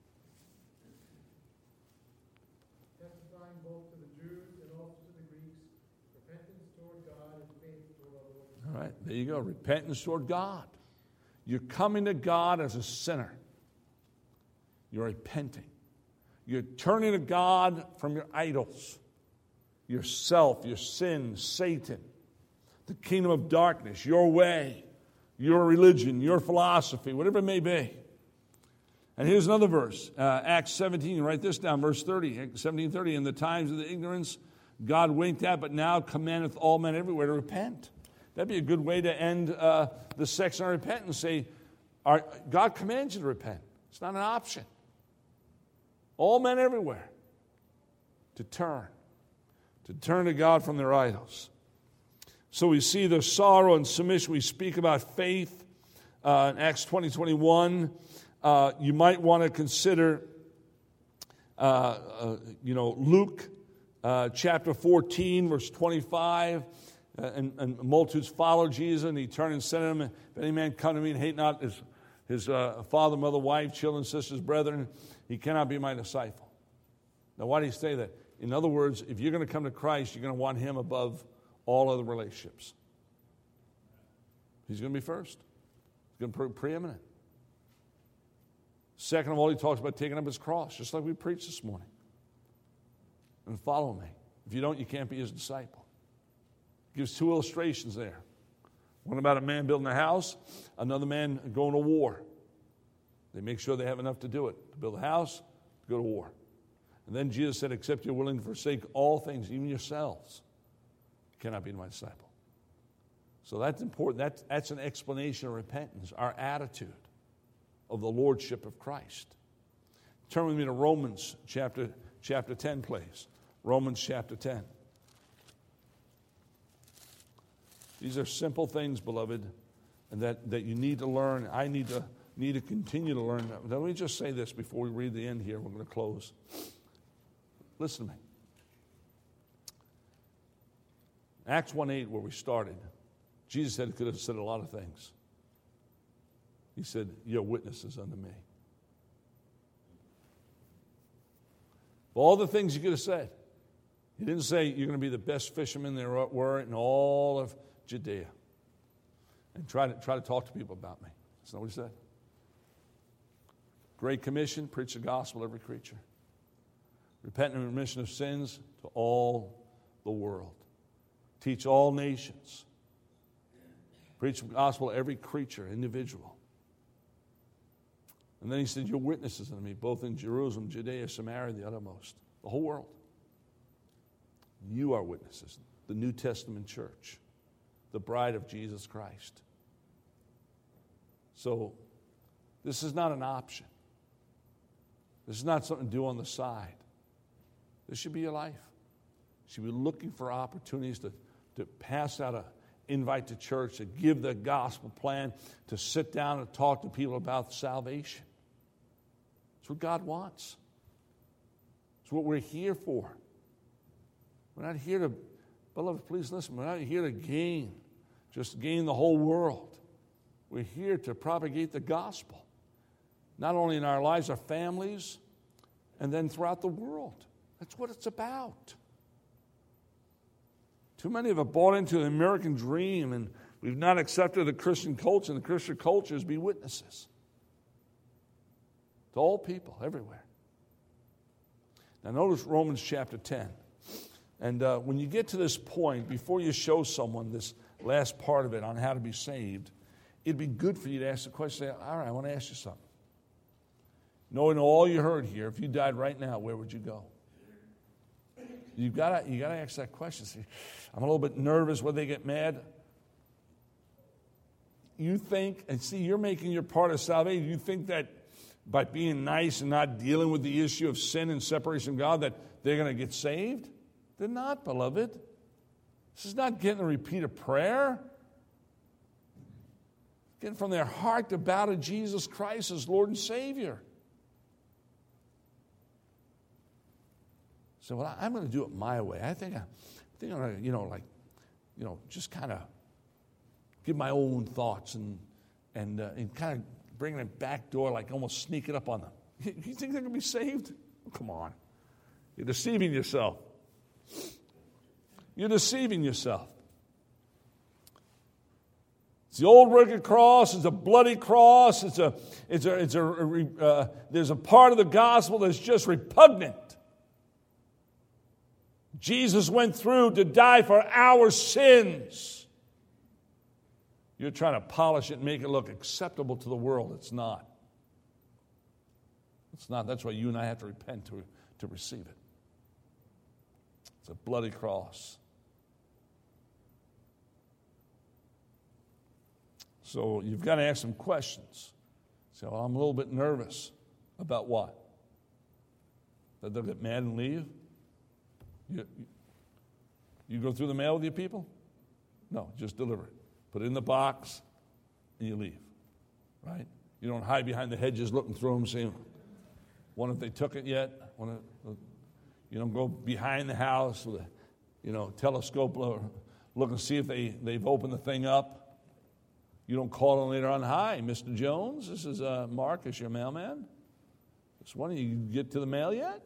Testifying both to the Jews and also to the Greeks, repentance toward God and faith toward our Lord. All right, there you go. Repentance toward God. You're coming to God as a sinner. You're repenting. You're turning to God from your idols, yourself, your sin, Satan, the kingdom of darkness, your way, your religion, your philosophy, whatever it may be. And here's another verse, uh, Acts seventeen, write this down, verse thirty, seventeen thirty. In the times of the ignorance, God winked at, but now commandeth all men everywhere to repent. That'd be a good way to end uh, the section on repentance. Say, our, God commands you to repent. It's not an option. All men everywhere to turn, to turn to God from their idols. So we see the sorrow and submission. We speak about faith uh, in Acts twenty, twenty-one. Uh, you might want to consider, uh, uh, you know, Luke uh, chapter fourteen, verse twenty-five. Uh, and, and multitudes followed Jesus, and he turned and said to them, if any man come to me and hate not his, his uh, father, mother, wife, children, sisters, brethren, he cannot be my disciple. Now, why do you say that? In other words, if you're going to come to Christ, you're going to want him above all other relationships. He's going to be first. He's going to be pre- preeminent. Second of all, he talks about taking up his cross, just like we preached this morning. And follow me. If you don't, you can't be his disciple. Gives two illustrations there. One about a man building a house, another man going to war. They make sure they have enough to do it, to build a house, to go to war. And then Jesus said, except you're willing to forsake all things, even yourselves, you cannot be my disciple. So that's important. That's, that's an explanation of repentance, our attitude of the lordship of Christ. Turn with me to Romans chapter, chapter ten, please. Romans chapter ten. These are simple things, beloved, and that, that you need to learn. I need to need to continue to learn. Now, let me just say this before we read the end here. We're going to close. Listen to me. Acts one eight, where we started, Jesus said he could have said a lot of things. He said, you're witnesses unto me. Of all the things he could have said, he didn't say you're going to be the best fisherman there were in all of Judea. And try to, try to talk to people about me. That's not what he said. Great Commission, preach the gospel to every creature. Repent and remission of sins to all the world. Teach all nations. Preach the gospel to every creature, individual. And then he said, you're witnesses unto me, both in Jerusalem, Judea, Samaria, and the uttermost. The whole world. You are witnesses. The New Testament church. The bride of Jesus Christ. So, this is not an option. This is not something to do on the side. This should be your life. You should be looking for opportunities to, to pass out an invite to church, to give the gospel plan, to sit down and talk to people about salvation. It's what God wants. It's what we're here for. We're not here to, beloved, please listen, we're not here to gain, just gain the whole world. We're here to propagate the gospel, not only in our lives, our families, and then throughout the world. That's what it's about. Too many of us bought into the American dream, and we've not accepted the Christian culture, and the Christian culture is be witnesses to all people, everywhere. Now notice Romans chapter ten. And uh, when you get to this point, before you show someone this last part of it on how to be saved, it'd be good for you to ask the question, say, all right, I want to ask you something. Knowing all you heard here, if you died right now, where would you go? You've got to, you got to ask that question. See, I'm a little bit nervous when they get mad. You think, and see, you're making your part of salvation. You think that by being nice and not dealing with the issue of sin and separation from God, that they're going to get saved? They're not, beloved. This is not getting a repeat of prayer. Getting from their heart to bow to Jesus Christ as Lord and Savior. So, well, I'm going to do it my way. I think, I, I think I'm going to, you know, like, you know, just kind of, give my own thoughts and and, uh, and kind of bringing a back door, like almost sneaking up on them. You, you think they're going to be saved? Oh, come on. You're deceiving yourself. You're deceiving yourself. It's the old rugged cross. It's a bloody cross. It's a, it's a, it's a, uh, there's a part of the gospel that's just repugnant. Jesus went through to die for our sins. You're trying to polish it and make it look acceptable to the world. It's not. It's not. That's why you and I have to repent to, to receive it. It's a bloody cross. So you've got to ask some questions. So well, I'm a little bit nervous. About what? That they'll get mad and leave? You, you go through the mail with your people? No, just deliver it. Put it in the box, and you leave. Right? You don't hide behind the hedges looking through them, saying, wonder if they took it yet. Wonder, you don't go behind the house with a you know, telescope, look and see if they, they've opened the thing up. You don't call them later on, hi, Mister Jones, this is uh, Mark, is your mailman. Just wondering, you get to the mail yet?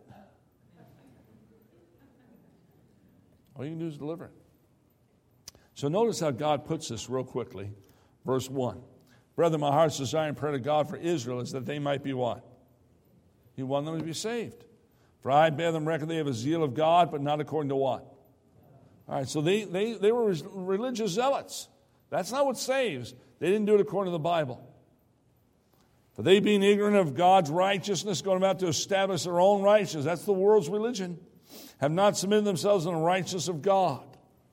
All you can do is deliver it. So notice how God puts this real quickly. Verse one. Brethren, my heart's desire and prayer to God for Israel is that they might be what? He wanted them to be saved. For I bear them record they have a zeal of God, but not according to what? All right, so they, they, they were religious zealots. That's not what saves. They didn't do it according to the Bible. For they being ignorant of God's righteousness, going about to establish their own righteousness, that's the world's religion, have not submitted themselves to the righteousness of God.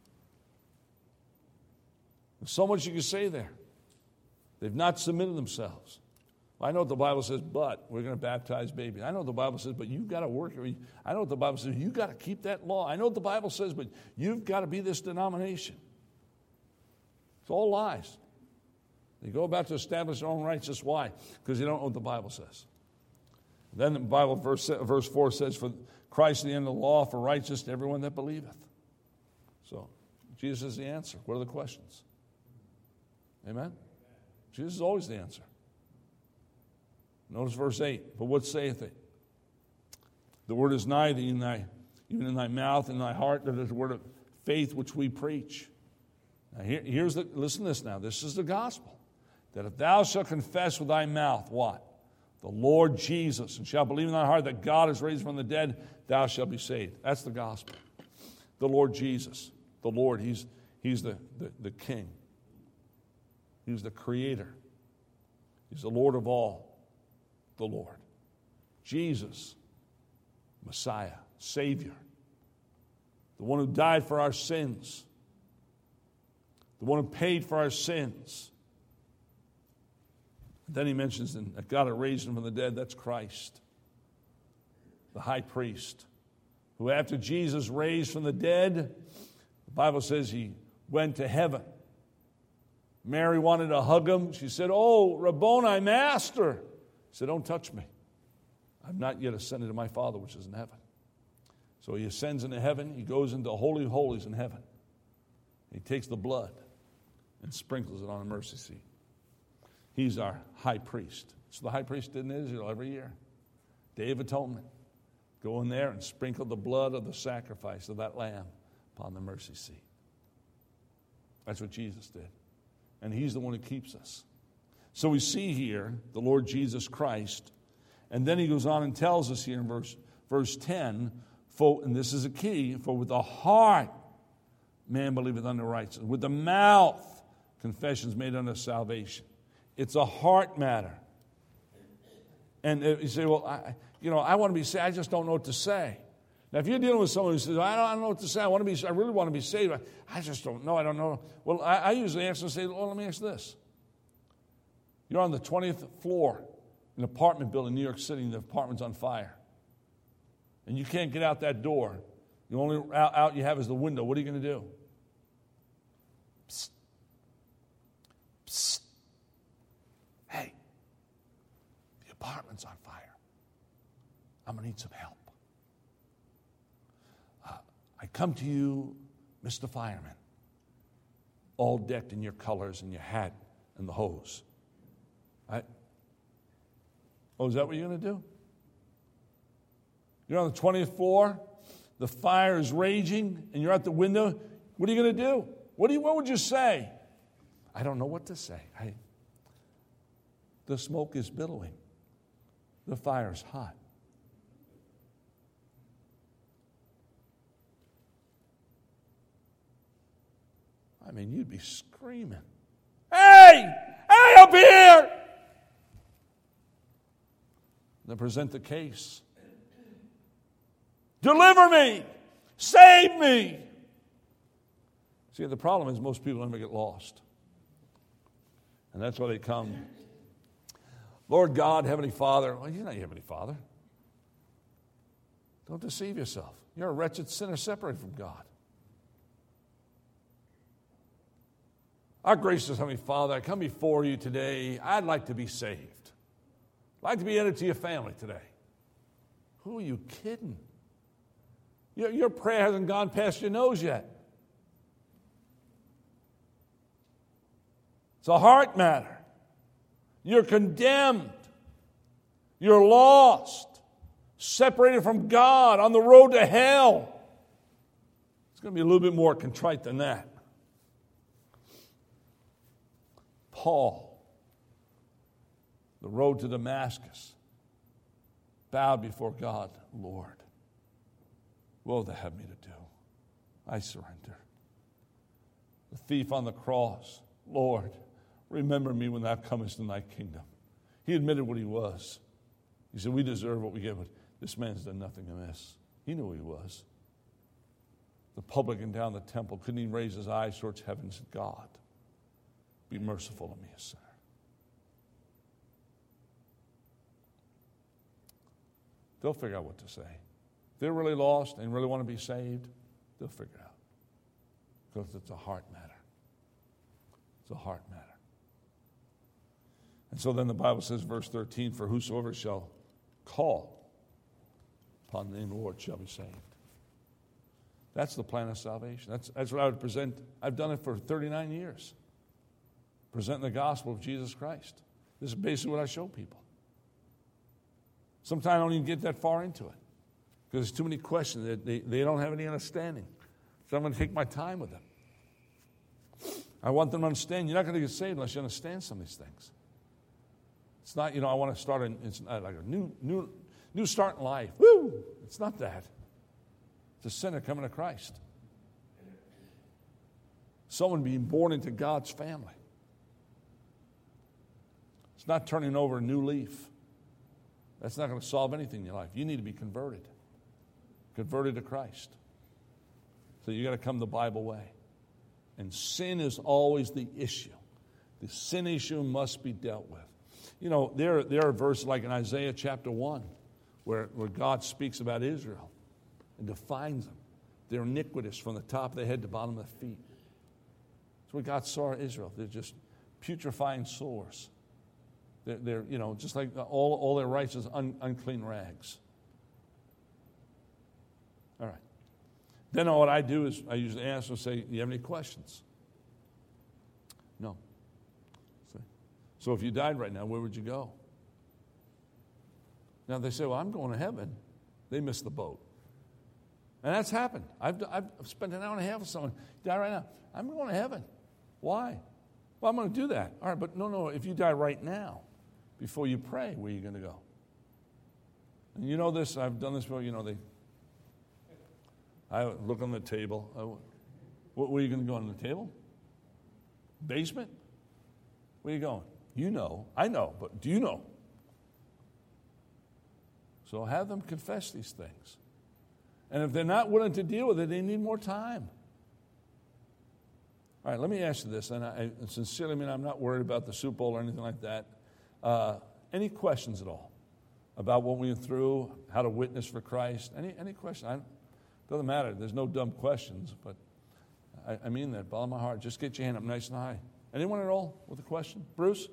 There's so much you can say there. They've not submitted themselves. I know what the Bible says, but we're going to baptize babies. I know what the Bible says, but you've got to work. I know what the Bible says, you've got to keep that law. I know what the Bible says, but you've got to be this denomination. It's all lies. They go about to establish their own righteousness. Why? Because they don't know what the Bible says. Then the Bible, verse, verse four says, for Christ is the end of the law, for righteousness to everyone that believeth. So, Jesus is the answer. What are the questions? Amen? Jesus is always the answer. Notice verse eight. But what saith it? The word is nigh thee, in thy, even in thy mouth and in thy heart, that is the word of faith which we preach. Now here, here's the, listen to this now. This is the gospel. That if thou shalt confess with thy mouth, what? The Lord Jesus, and shalt believe in thy heart that God is raised from the dead, thou shalt be saved. That's the gospel. The Lord Jesus. The Lord, he's, he's the, the, the king. He's the creator. He's the Lord of all. The Lord. Jesus, Messiah, Savior. The one who died for our sins. The one who paid for our sins. Then he mentions that God had raised him from the dead. That's Christ, the high priest, who after Jesus raised from the dead, the Bible says he went to heaven. Mary wanted to hug him. She said, oh, Rabboni, Master. He said, don't touch me. I've not yet ascended to my Father, which is in heaven. So he ascends into heaven. He goes into Holy of Holies in heaven. He takes the blood and sprinkles it on the mercy seat. He's our high priest. So the high priest did in Israel every year. Day of Atonement. Go in there and sprinkle the blood of the sacrifice of that lamb upon the mercy seat. That's what Jesus did. And he's the one who keeps us. So we see here the Lord Jesus Christ. And then he goes on and tells us here in verse, verse ten, for, and this is a key, for with the heart man believeth unto righteousness. With the mouth confession is made unto salvation. It's a heart matter. And you say, well, I, you know, I want to be saved. I just don't know what to say. Now, if you're dealing with someone who says, I don't, I don't know what to say. I want to be. I really want to be saved. I, I just don't know. I don't know. Well, I, I usually answer and say, well, let me ask this. You're on the twentieth floor in an apartment building in New York City, and the apartment's on fire. And you can't get out that door. The only out, out you have is the window. What are you going to do? Psst. Psst. Hey, the apartment's on fire. I'm going to need some help. Uh, I come to you, Mister Fireman. all decked in your colors and your hat and the hose. Right? Oh, is that what you're going to do? You're on the twentieth floor, the fire is raging, and you're at the window. What are you going to do? What do you, what would you say? I don't know what to say. I, the smoke is billowing. The fire's hot. I mean, you'd be screaming, "Hey! Hey, up here!" Then present the case. Deliver me! Save me! See, the problem is most people never get lost. And that's why they come. Lord God, Heavenly Father. Well, you're not your Heavenly Father. Don't deceive yourself. You're a wretched sinner separated from God. Our gracious Heavenly Father, I come before you today. I'd like to be saved. I'd like to be added to your family today. Who are you kidding? Your, your prayer hasn't gone past your nose yet. It's a heart matter. You're condemned. You're lost. Separated from God on the road to hell. It's going to be a little bit more contrite than that. Paul, the road to Damascus, bowed before God. Lord, what will thou have me to do? I surrender. The thief on the cross, Lord, remember me when thou comest in thy kingdom. He admitted what he was. He said, we deserve what we get, but this man's done nothing amiss. He knew who he was. The publican down the temple couldn't even raise his eyes towards heaven and said, God, be merciful to me, a sinner. They'll figure out what to say. If they're really lost and really want to be saved, they'll figure it out. Because it's a heart matter. It's a heart matter. And so then the Bible says, verse thirteen, for whosoever shall call upon the name of the Lord shall be saved. That's the plan of salvation. That's, that's what I would present. I've done it for thirty-nine years. Presenting the gospel of Jesus Christ. This is basically what I show people. Sometimes I don't even get that far into it because there's too many questions. They, they, they don't have any understanding. So I'm going to take my time with them. I want them to understand you're not going to get saved unless you understand some of these things. It's not, you know, I want to start, an, it's not like a new, new, new start in life. Woo! It's not that. It's a sinner coming to Christ. Someone being born into God's family. It's not turning over a new leaf. That's not going to solve anything in your life. You need to be converted. Converted to Christ. So you got to come the Bible way. And sin is always the issue. The sin issue must be dealt with. You know, there, there are verses like in Isaiah chapter one where, where God speaks about Israel and defines them. They're iniquitous from the top of their head to the bottom of their feet. That's what God saw Israel. They're just putrefying sores. They're, they're you know, just like all, all their rights is un, unclean rags. All right. Then what I do is I usually ask and say, do you have any questions? No. So, so if you died right now, where would you go? Now they say, well, I'm going to heaven. They missed the boat. And that's happened. I've, I've spent an hour and a half with someone. Die right now. I'm going to heaven. Why? Well, I'm going to do that. All right, but no, no, if you die right now, before you pray, where are you going to go? And you know this, I've done this before, you know, they, I look on the table. I, what, where are you going to go on the table? Basement? Where are you going? You know. I know, but do you know? So have them confess these things. And if they're not willing to deal with it, they need more time. All right, let me ask you this, and I sincerely mean I'm not worried about the Super Bowl or anything like that. Uh, any questions at all about what we went through, how to witness for Christ? Any any questions? I, doesn't matter. There's no dumb questions, but I, I mean that. Bottom of my heart. Just get your hand up nice and high. Anyone at all with a question? Bruce?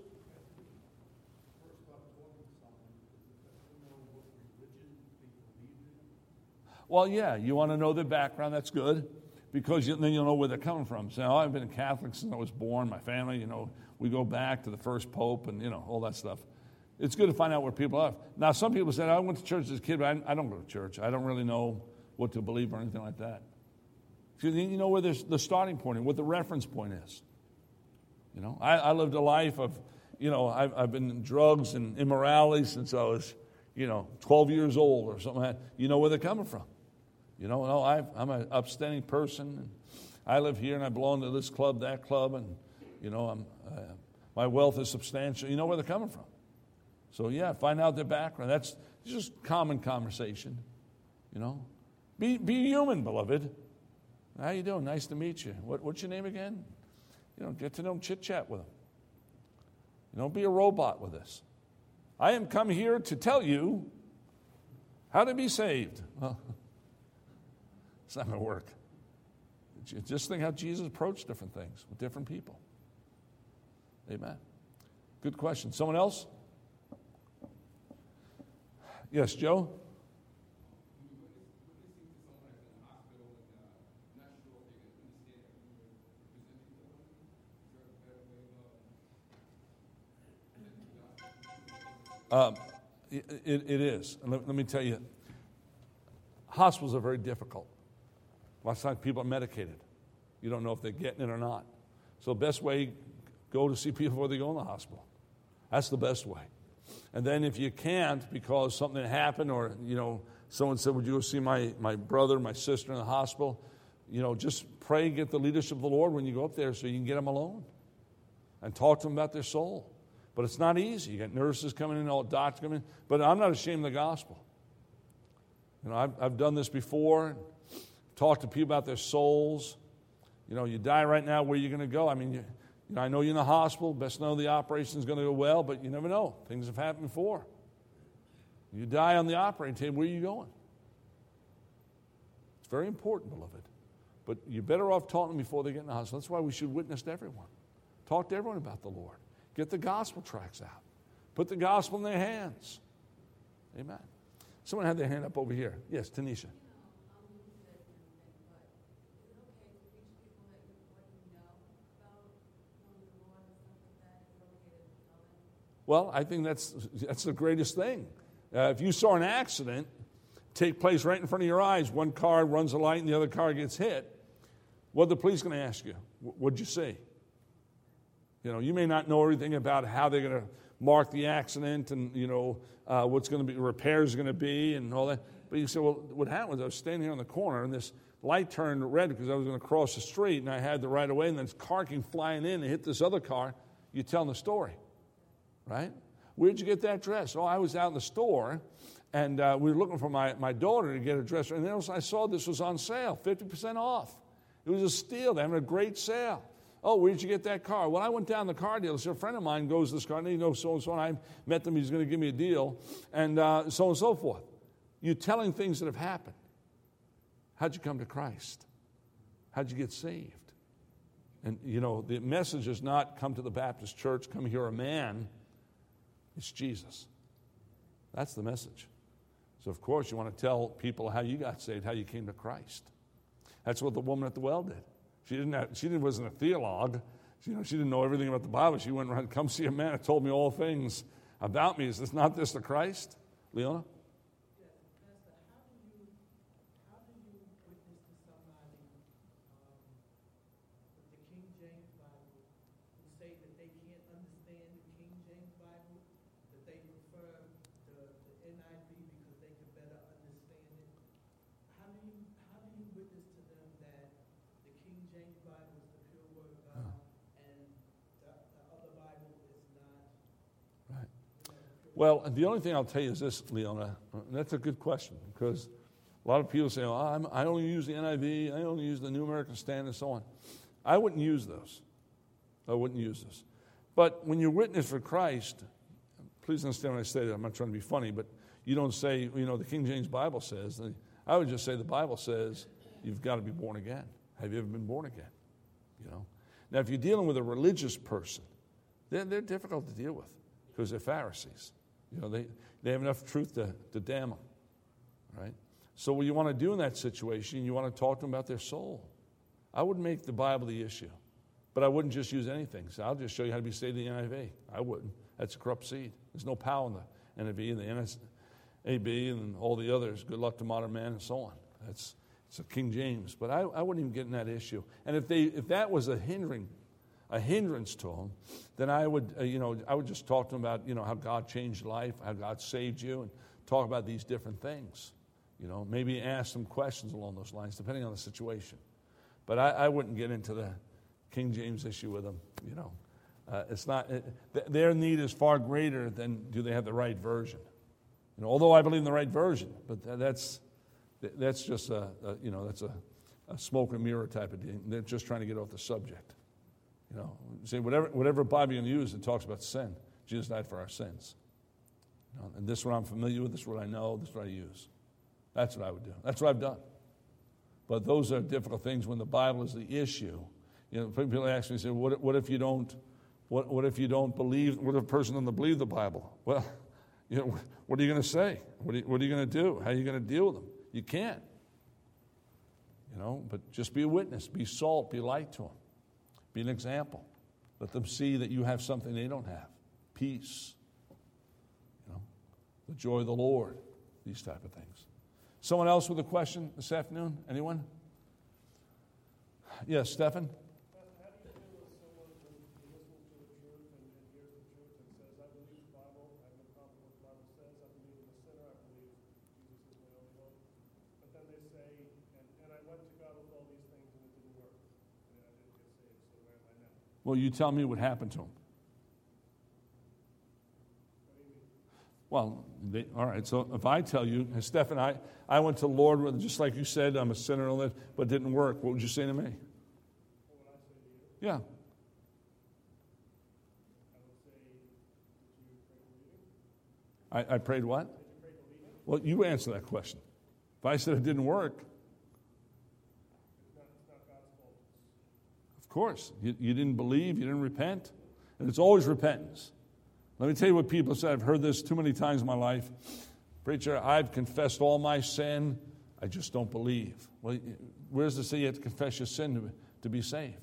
Well, yeah, you want to know their background. That's good. because you, then you'll know where they're coming from. So oh, I've been a Catholic since I was born. My family, you know, we go back to the first pope and, you know, all that stuff. It's good to find out where people are. Now, some people say, I went to church as a kid, but I, I don't go to church. I don't really know what to believe or anything like that. So you know where the starting point is, what the reference point is. You know, I, I lived a life of, you know, I've, I've been in drugs and immorality since I was, you know, twelve years old or something like that. You know where they're coming from. You know, no, I've, I'm an upstanding person. And I live here and I belong to this club, that club, and, you know, I'm, uh, my wealth is substantial. You know where they're coming from. So, yeah, find out their background. That's just common conversation, you know. Be, be human, beloved. How you doing? Nice to meet you. What, what's your name again? You know, get to know them, chit-chat with them. You don't be a robot with this. I am come here to tell you how to be saved. Well, it's not going to work. Just think how Jesus approached different things with different people. Amen. Good question. Someone else? Yes, Joe? Um, it, it is. And let, let me tell you, hospitals are very difficult. Lots of times people are medicated. You don't know if they're getting it or not. So the best way, go to see people before they go in the hospital. That's the best way. And then if you can't because something happened or, you know, someone said, would you go see my, my brother, my sister in the hospital? You know, just pray, get the leadership of the Lord when you go up there so you can get them alone and talk to them about their soul. But it's not easy. You got nurses coming in, all doctors coming in. But I'm not ashamed of the gospel. You know, I've, I've done this before, talked to people about their souls. You know, you die right now, where are you going to go? I mean, you, you know, I know you're in the hospital. Best know the operation is going to go well, but you never know. Things have happened before. You die on the operating table, where are you going? It's very important, beloved. But you're better off talking before they get in the hospital. That's why we should witness to everyone. Talk to everyone about the Lord. Get the gospel tracts out. Put the gospel in their hands. Amen. Someone had their hand up over here. Yes, Tanisha. Well, I think that's that's the greatest thing. Uh, if you saw an accident take place right in front of your eyes, one car runs a light and the other car gets hit, what are the police going to ask you? What'd you see? You know, you may not know everything about how they're going to mark the accident and, you know, uh, what's going to be, repairs are going to be and all that. But you say, well, what happened was I was standing here on the corner and this light turned red because I was going to cross the street and I had the right of way and then this car came flying in and hit this other car. You're telling the story, right? Where'd you get that dress? Oh, I was out in the store and uh, we were looking for my, my daughter to get a dress. And then I saw this was on sale, fifty percent off. It was a steal. They're having a great sale. Oh, where did you get that car? Well, I went down to the car dealership. A friend of mine goes to this car, and he knows so-and-so, and I met them. He's going to give me a deal, and uh, so on and so forth. You're telling things that have happened. How'd you come to Christ? How'd you get saved? And, you know, the message is not come to the Baptist church, come hear a man. It's Jesus. That's the message. So, of course, you want to tell people how you got saved, how you came to Christ. That's what the woman at the well did. She didn't. Have, she didn't, wasn't a theologue. She, you know, she didn't know everything about the Bible. She went around, come see a man that told me all things about me. Is this not this the Christ, Leona? Yes, Pastor. How do you how do you witness to somebody um, with the King James Bible who say that they can't understand the King James Bible, that they prefer the, the N I V because they can better understand it? How do you how do you witness to them that the King James Bible is the pure word of God, and the, the other Bible is not? Right. Well, the only thing I'll tell you is this, Leona. That's a good question because a lot of people say, oh, I'm, I only use the N I V, I only use the New American Standard, and so on. I wouldn't use those. I wouldn't use this. But when you witness for Christ, please understand when I say that. I'm not trying to be funny, but you don't say, you know, the King James Bible says. I would just say the Bible says you've got to be born again. Have you ever been born again? You know. Now, if you're dealing with a religious person, they're, they're difficult to deal with because they're Pharisees. You know, they, they have enough truth to, to damn them, right? So what you want to do in that situation, you want to talk to them about their soul. I wouldn't make the Bible the issue. But I wouldn't just use anything. So I'll just show you how to be saved in the N I V. I wouldn't. That's a corrupt seed. There's no power in the N I V and the N S A B and all the others. Good luck to modern man and so on. That's it's a King James. But I, I wouldn't even get in that issue. And if they if that was a hindering, a hindrance to them, then I would uh, you know I would just talk to them about you know how God changed your life, how God saved you, and talk about these different things. You know, maybe ask some questions along those lines, depending on the situation. But I, I wouldn't get into the King James issue with them, you know. Uh, it's not, it, th- their need is far greater than do they have the right version. You know, although I believe in the right version, but th- that's that's just a, a you know, that's a, a smoke and mirror type of thing. They're just trying to get off the subject. You know, say whatever whatever Bible you use, it talks about sin. Jesus died for our sins. You know, and this is what I'm familiar with, this is what I know, this is what I use. That's what I would do. That's what I've done. But those are difficult things when the Bible is the issue. You know, people ask me, say, what, what if you don't, what, what if you don't believe, what if a person doesn't believe the Bible? Well, you know, what are you going to say? What are you, what are you going to do? How are you going to deal with them? You can't. You know, but just be a witness, be salt, be light to them. Be an example. Let them see that you have something they don't have. Peace. You know, the joy of the Lord. These type of things. Someone else with a question this afternoon? Anyone? Yes, Stephen? Well, you tell me what happened to him. Well, they, all right, so if I tell you, Stephen, I, I went to the Lord, with, just like you said, I'm a sinner, and all that, but it didn't work, what would you say to me? Yeah. I, I prayed what? Well, you answer that question. If I said it didn't work, of course, you, you didn't believe, you didn't repent, and it's always repentance. Let me tell you what people say. I've heard this too many times in my life. Preacher, I've confessed all my sin. I just don't believe. Well, where does it say you have to confess your sin to, to be saved?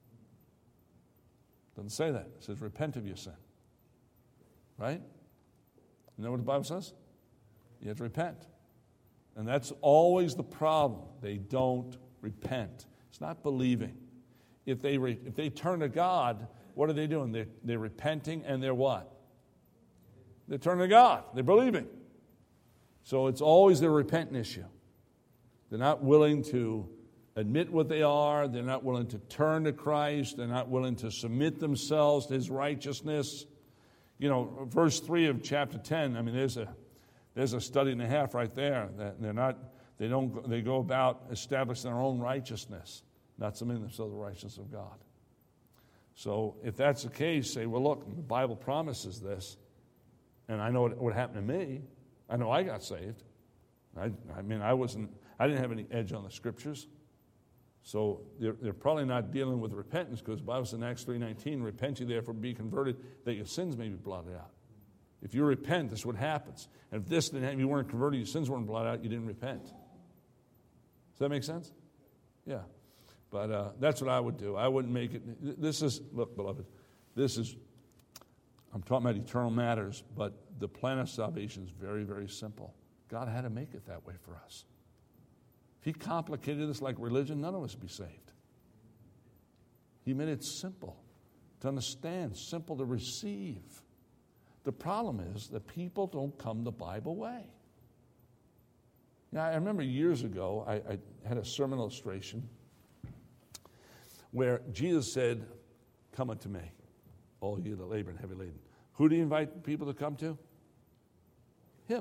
It doesn't say that. It says repent of your sin. Right? You know what the Bible says? You have to repent. And that's always the problem. They don't repent. It's not believing. If they re, if they turn to God, what are they doing? They're, they're repenting and they're what? They're turning to God. They're believing. So it's always their repentant issue. They're not willing to admit what they are. They're not willing to turn to Christ. They're not willing to submit themselves to His righteousness. You know, verse three of chapter ten, I mean, there's a there's a study and a half right there. That they're not, they don't, they go about establishing their own righteousness, not submitting themselves to the righteousness of God. So if that's the case, say, well, look, the Bible promises this, and I know what, what happened to me. I know I got saved. I, I mean, I wasn't, I didn't have any edge on the Scriptures. So they're, they're probably not dealing with repentance, because the Bible says in Acts three nineteen, repent ye therefore, be converted, that your sins may be blotted out. If you repent, this is what happens. And if this didn't happen, you weren't converted, your sins weren't blotted out, you didn't repent. Does that make sense? Yeah. But uh, that's what I would do. I wouldn't make it. This is, look, beloved, this is, I'm talking about eternal matters, but the plan of salvation is very, very simple. God had to make it that way for us. If He complicated this like religion, none of us would be saved. He made it simple to understand, simple to receive. The problem is that people don't come the Bible way. Now, I remember years ago, I, I had a sermon illustration where Jesus said, come unto me, all you that labor and heavy laden. Who do you invite people to come to? Him.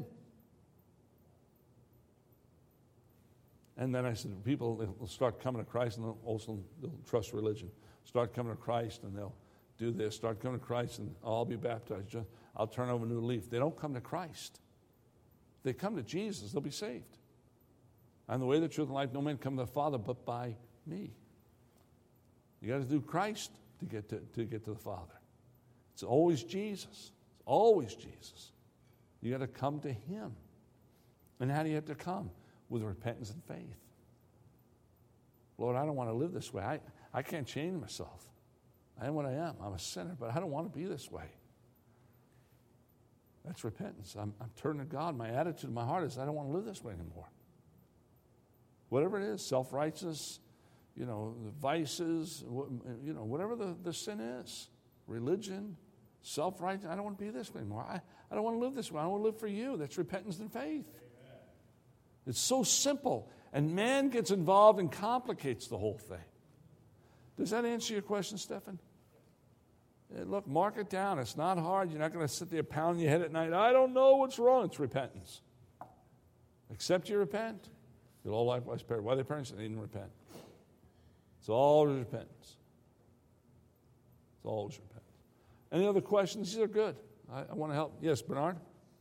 And then I said, people will start coming to Christ, and they'll also they'll trust religion. Start coming to Christ, and they'll do this. Start coming to Christ, and I'll be baptized. Just, I'll turn over a new leaf. They don't come to Christ. They come to Jesus, they'll be saved. I'm the way, the truth, and life. No man come to the Father but by me. You got to do Christ to get to, to get to the Father. It's always Jesus. It's always Jesus. You got to come to Him. And how do you have to come? With repentance and faith. Lord, I don't want to live this way. I, I can't change myself. I am what I am. I'm a sinner, but I don't want to be this way. That's repentance. I'm, I'm turning to God. My attitude, my heart is I don't want to live this way anymore. Whatever it is, self-righteous, you know, vices, you know, whatever the, the sin is, religion, self-righteous, I don't want to be this way anymore. I, I don't want to live this way. I want to live for you. That's repentance and faith. Amen. It's so simple. And man gets involved and complicates the whole thing. Does that answer your question, Stephen? Look, mark it down. It's not hard. You're not going to sit there pounding your head at night. I don't know what's wrong. It's repentance. Except you repent, you'll all likewise perish. Why are they perishing? They didn't repent. It's always repentance. It's always repentance. Any other questions? These are good. I, I want to help. Yes, Bernard?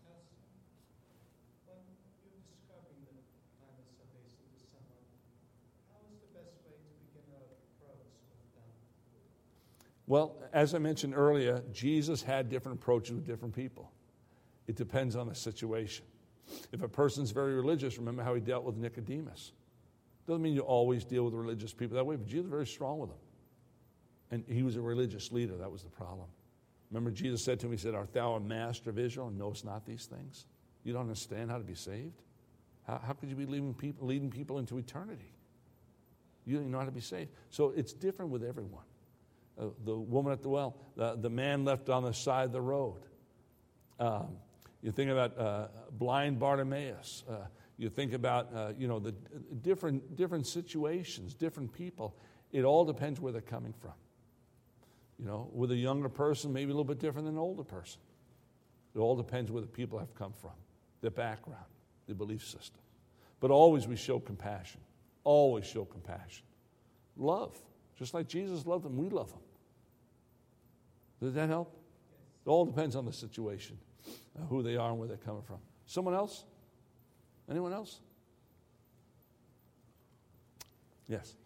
When you're discovering the kind of salvation to someone, how is the best way to begin an approach with them? Well, as I mentioned earlier, Jesus had different approaches with different people. It depends on the situation. If a person's very religious, remember how he dealt with Nicodemus. Doesn't mean you always deal with religious people that way, but Jesus was very strong with them. And he was a religious leader. That was the problem. Remember Jesus said to him, he said, art thou a master of Israel and knowest not these things? You don't understand how to be saved? How, how could you be leading people, leading people into eternity? You don't know how to be saved. So it's different with everyone. Uh, the woman at the well, the, the man left on the side of the road. Um, you think about uh, blind Bartimaeus. Uh, you think about, uh, you know, the different, different situations, different people. It all depends where they're coming from. You know, with a younger person, maybe a little bit different than an older person. It all depends where the people have come from, their background, their belief system. But always we show compassion. Always show compassion. Love. Just like Jesus loved them, we love them. Does that help? It all depends on the situation, uh, who they are and where they're coming from. Someone else? Anyone else? Yes.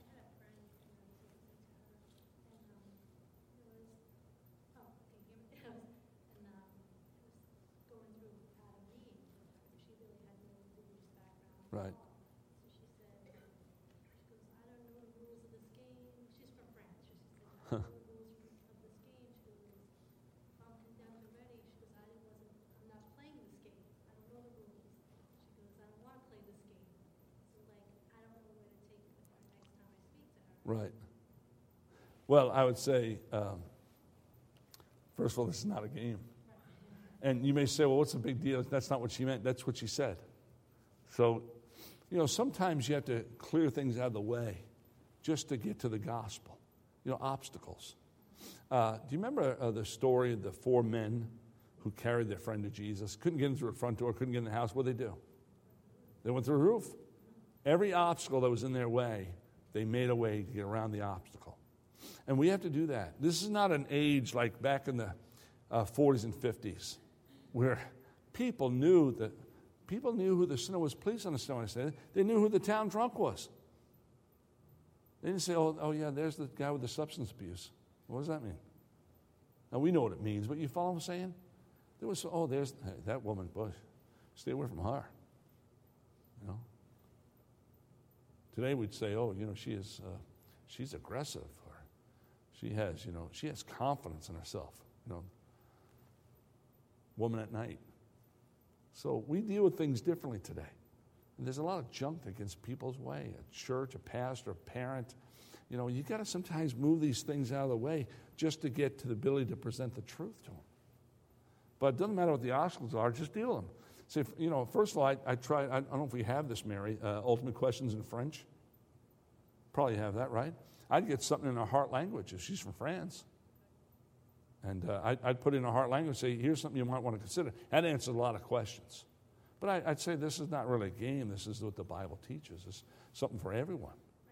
Right. So she said, she goes, I don't know the rules of this game. She's from France. She said, I don't know the rules of this game. She goes, I'm condemned already. She goes, I wasn't, I'm not playing this game. I don't know the rules. She goes, I don't want to play this game. So, like, I don't know where to take it with her next time I speak to her. Right. Well, I would say, um, first of all, this is not a game. And you may say, well, what's the big deal? That's not what she meant. That's what she said. So, you know, sometimes you have to clear things out of the way just to get to the gospel. You know, obstacles. Uh, do you remember uh, the story of the four men who carried their friend to Jesus? Couldn't get in through the front door, couldn't get in the house. What did they do? They went through the roof. Every obstacle that was in their way, they made a way to get around the obstacle. And we have to do that. This is not an age like back in the uh, forties and fifties where people knew that People knew who the sinner was. Please understand what I said. They knew who the town drunk was. They didn't say, oh, oh yeah, there's the guy with the substance abuse. What does that mean? Now, we know what it means, but you follow what I'm saying? There was, oh, there's hey, that woman, boy, stay away from her. You know? Today we'd say, oh, you know, she is, uh, she's aggressive, or she has, you know, she has confidence in herself. You know, woman at night. So we deal with things differently today. And there's a lot of junk that gets people's way. A church, a pastor, a parent. You know, you got to sometimes move these things out of the way just to get to the ability to present the truth to them. But it doesn't matter what the obstacles are, just deal with them. See, if, you know, first of all, I, I try, I don't know if we have this, Mary, uh, Ultimate Questions in French. Probably have that, right? I'd get something in her heart language if she's from France. And uh, I'd, I'd put it in a heart language and say, here's something you might want to consider. That answers a lot of questions. But I, I'd say this is not really a game. This is what the Bible teaches. It's something for everyone.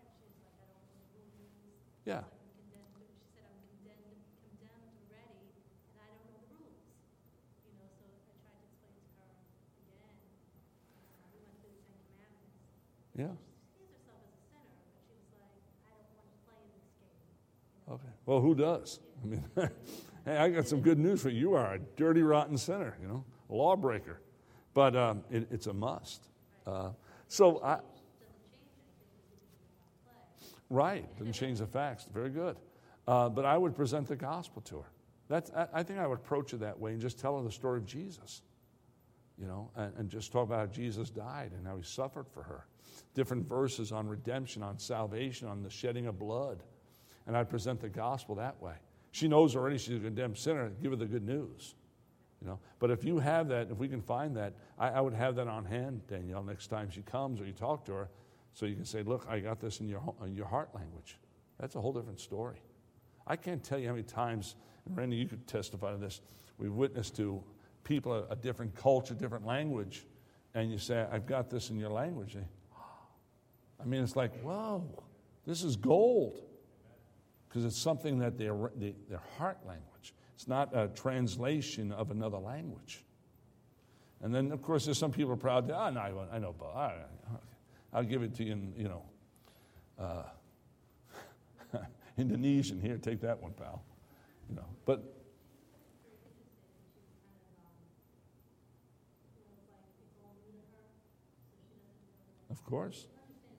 Yeah. She said, I'm condemned, condemned already, and I don't know the rules. You know, so I tried to explain to her again. Uh, we went through the Ten Commandments. Yeah. She sees herself as a sinner, but she was like, I don't want to play in this game. You know? Okay. Well, who does? I mean, hey, I got some good news for you. You are a dirty, rotten sinner, you know, a lawbreaker. But um, it, it's a must. Uh, so I... Right. Doesn't change the facts. Very good. Uh, but I would present the gospel to her. That's, I, I think I would approach it that way and just tell her the story of Jesus. You know, and, and just talk about how Jesus died and how he suffered for her. Different verses on redemption, on salvation, on the shedding of blood. And I'd present the gospel that way. She knows already she's a condemned sinner. Give her the good news. You know, but if you have that, if we can find that, I, I would have that on hand, Danielle, next time she comes or you talk to her, so you can say, look, I got this in your, in your heart language. That's a whole different story. I can't tell you how many times, and Randy, you could testify to this, we've witnessed to people, a, a different culture, different language, and you say, I've got this in your language. They, I mean, it's like, whoa, this is gold. Because it's something that their, their heart language. It's not a translation of another language. And then, of course, there's some people are proud to, oh, no, I, I know, but I, I'll give it to you in, you know, uh, Indonesian. Here, take that one, pal. You know, but of course.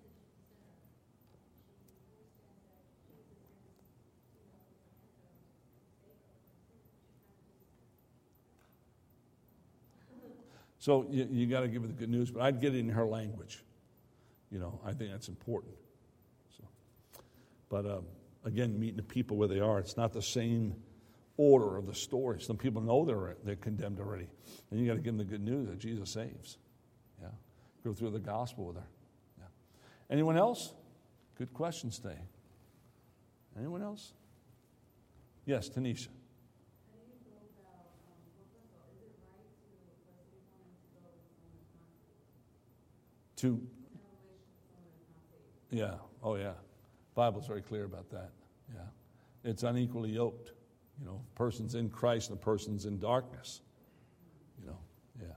So you, you got to give her the good news, but I'd get it in her language. You know, I think that's important. So, but um, again, meeting the people where they are, it's not the same order of the story. Some people know they're they're condemned already, and you got to give them the good news that Jesus saves. Yeah, go through the gospel with her. Yeah. Anyone else? Good questions today. Anyone else? Yes, Tanisha. To, yeah, oh yeah. Bible's very clear about that. Yeah. It's unequally yoked. You know, a person's in Christ and a person's in darkness. You know, yeah.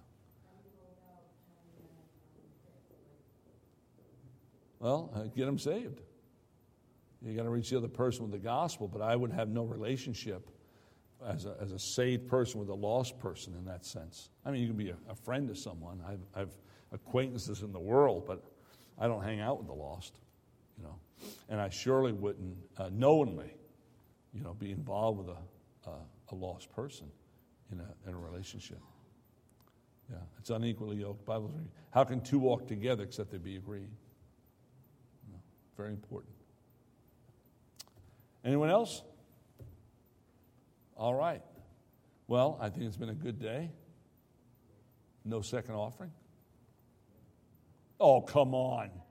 Well, uh, get them saved. You got to reach the other person with the gospel, but I would have no relationship as a, as a saved person with a lost person in that sense. I mean, you can be a, a friend to someone. I've, I've acquaintances in the world, but I don't hang out with the lost, you know. And I surely wouldn't uh, knowingly, you know, be involved with a, a, a lost person in a, in a relationship. Yeah, it's unequally yoked. Bible says, how can two walk together except they be agreed? You know, very important. Anyone else? All right. Well, I think it's been a good day. No second offering. Oh, come on.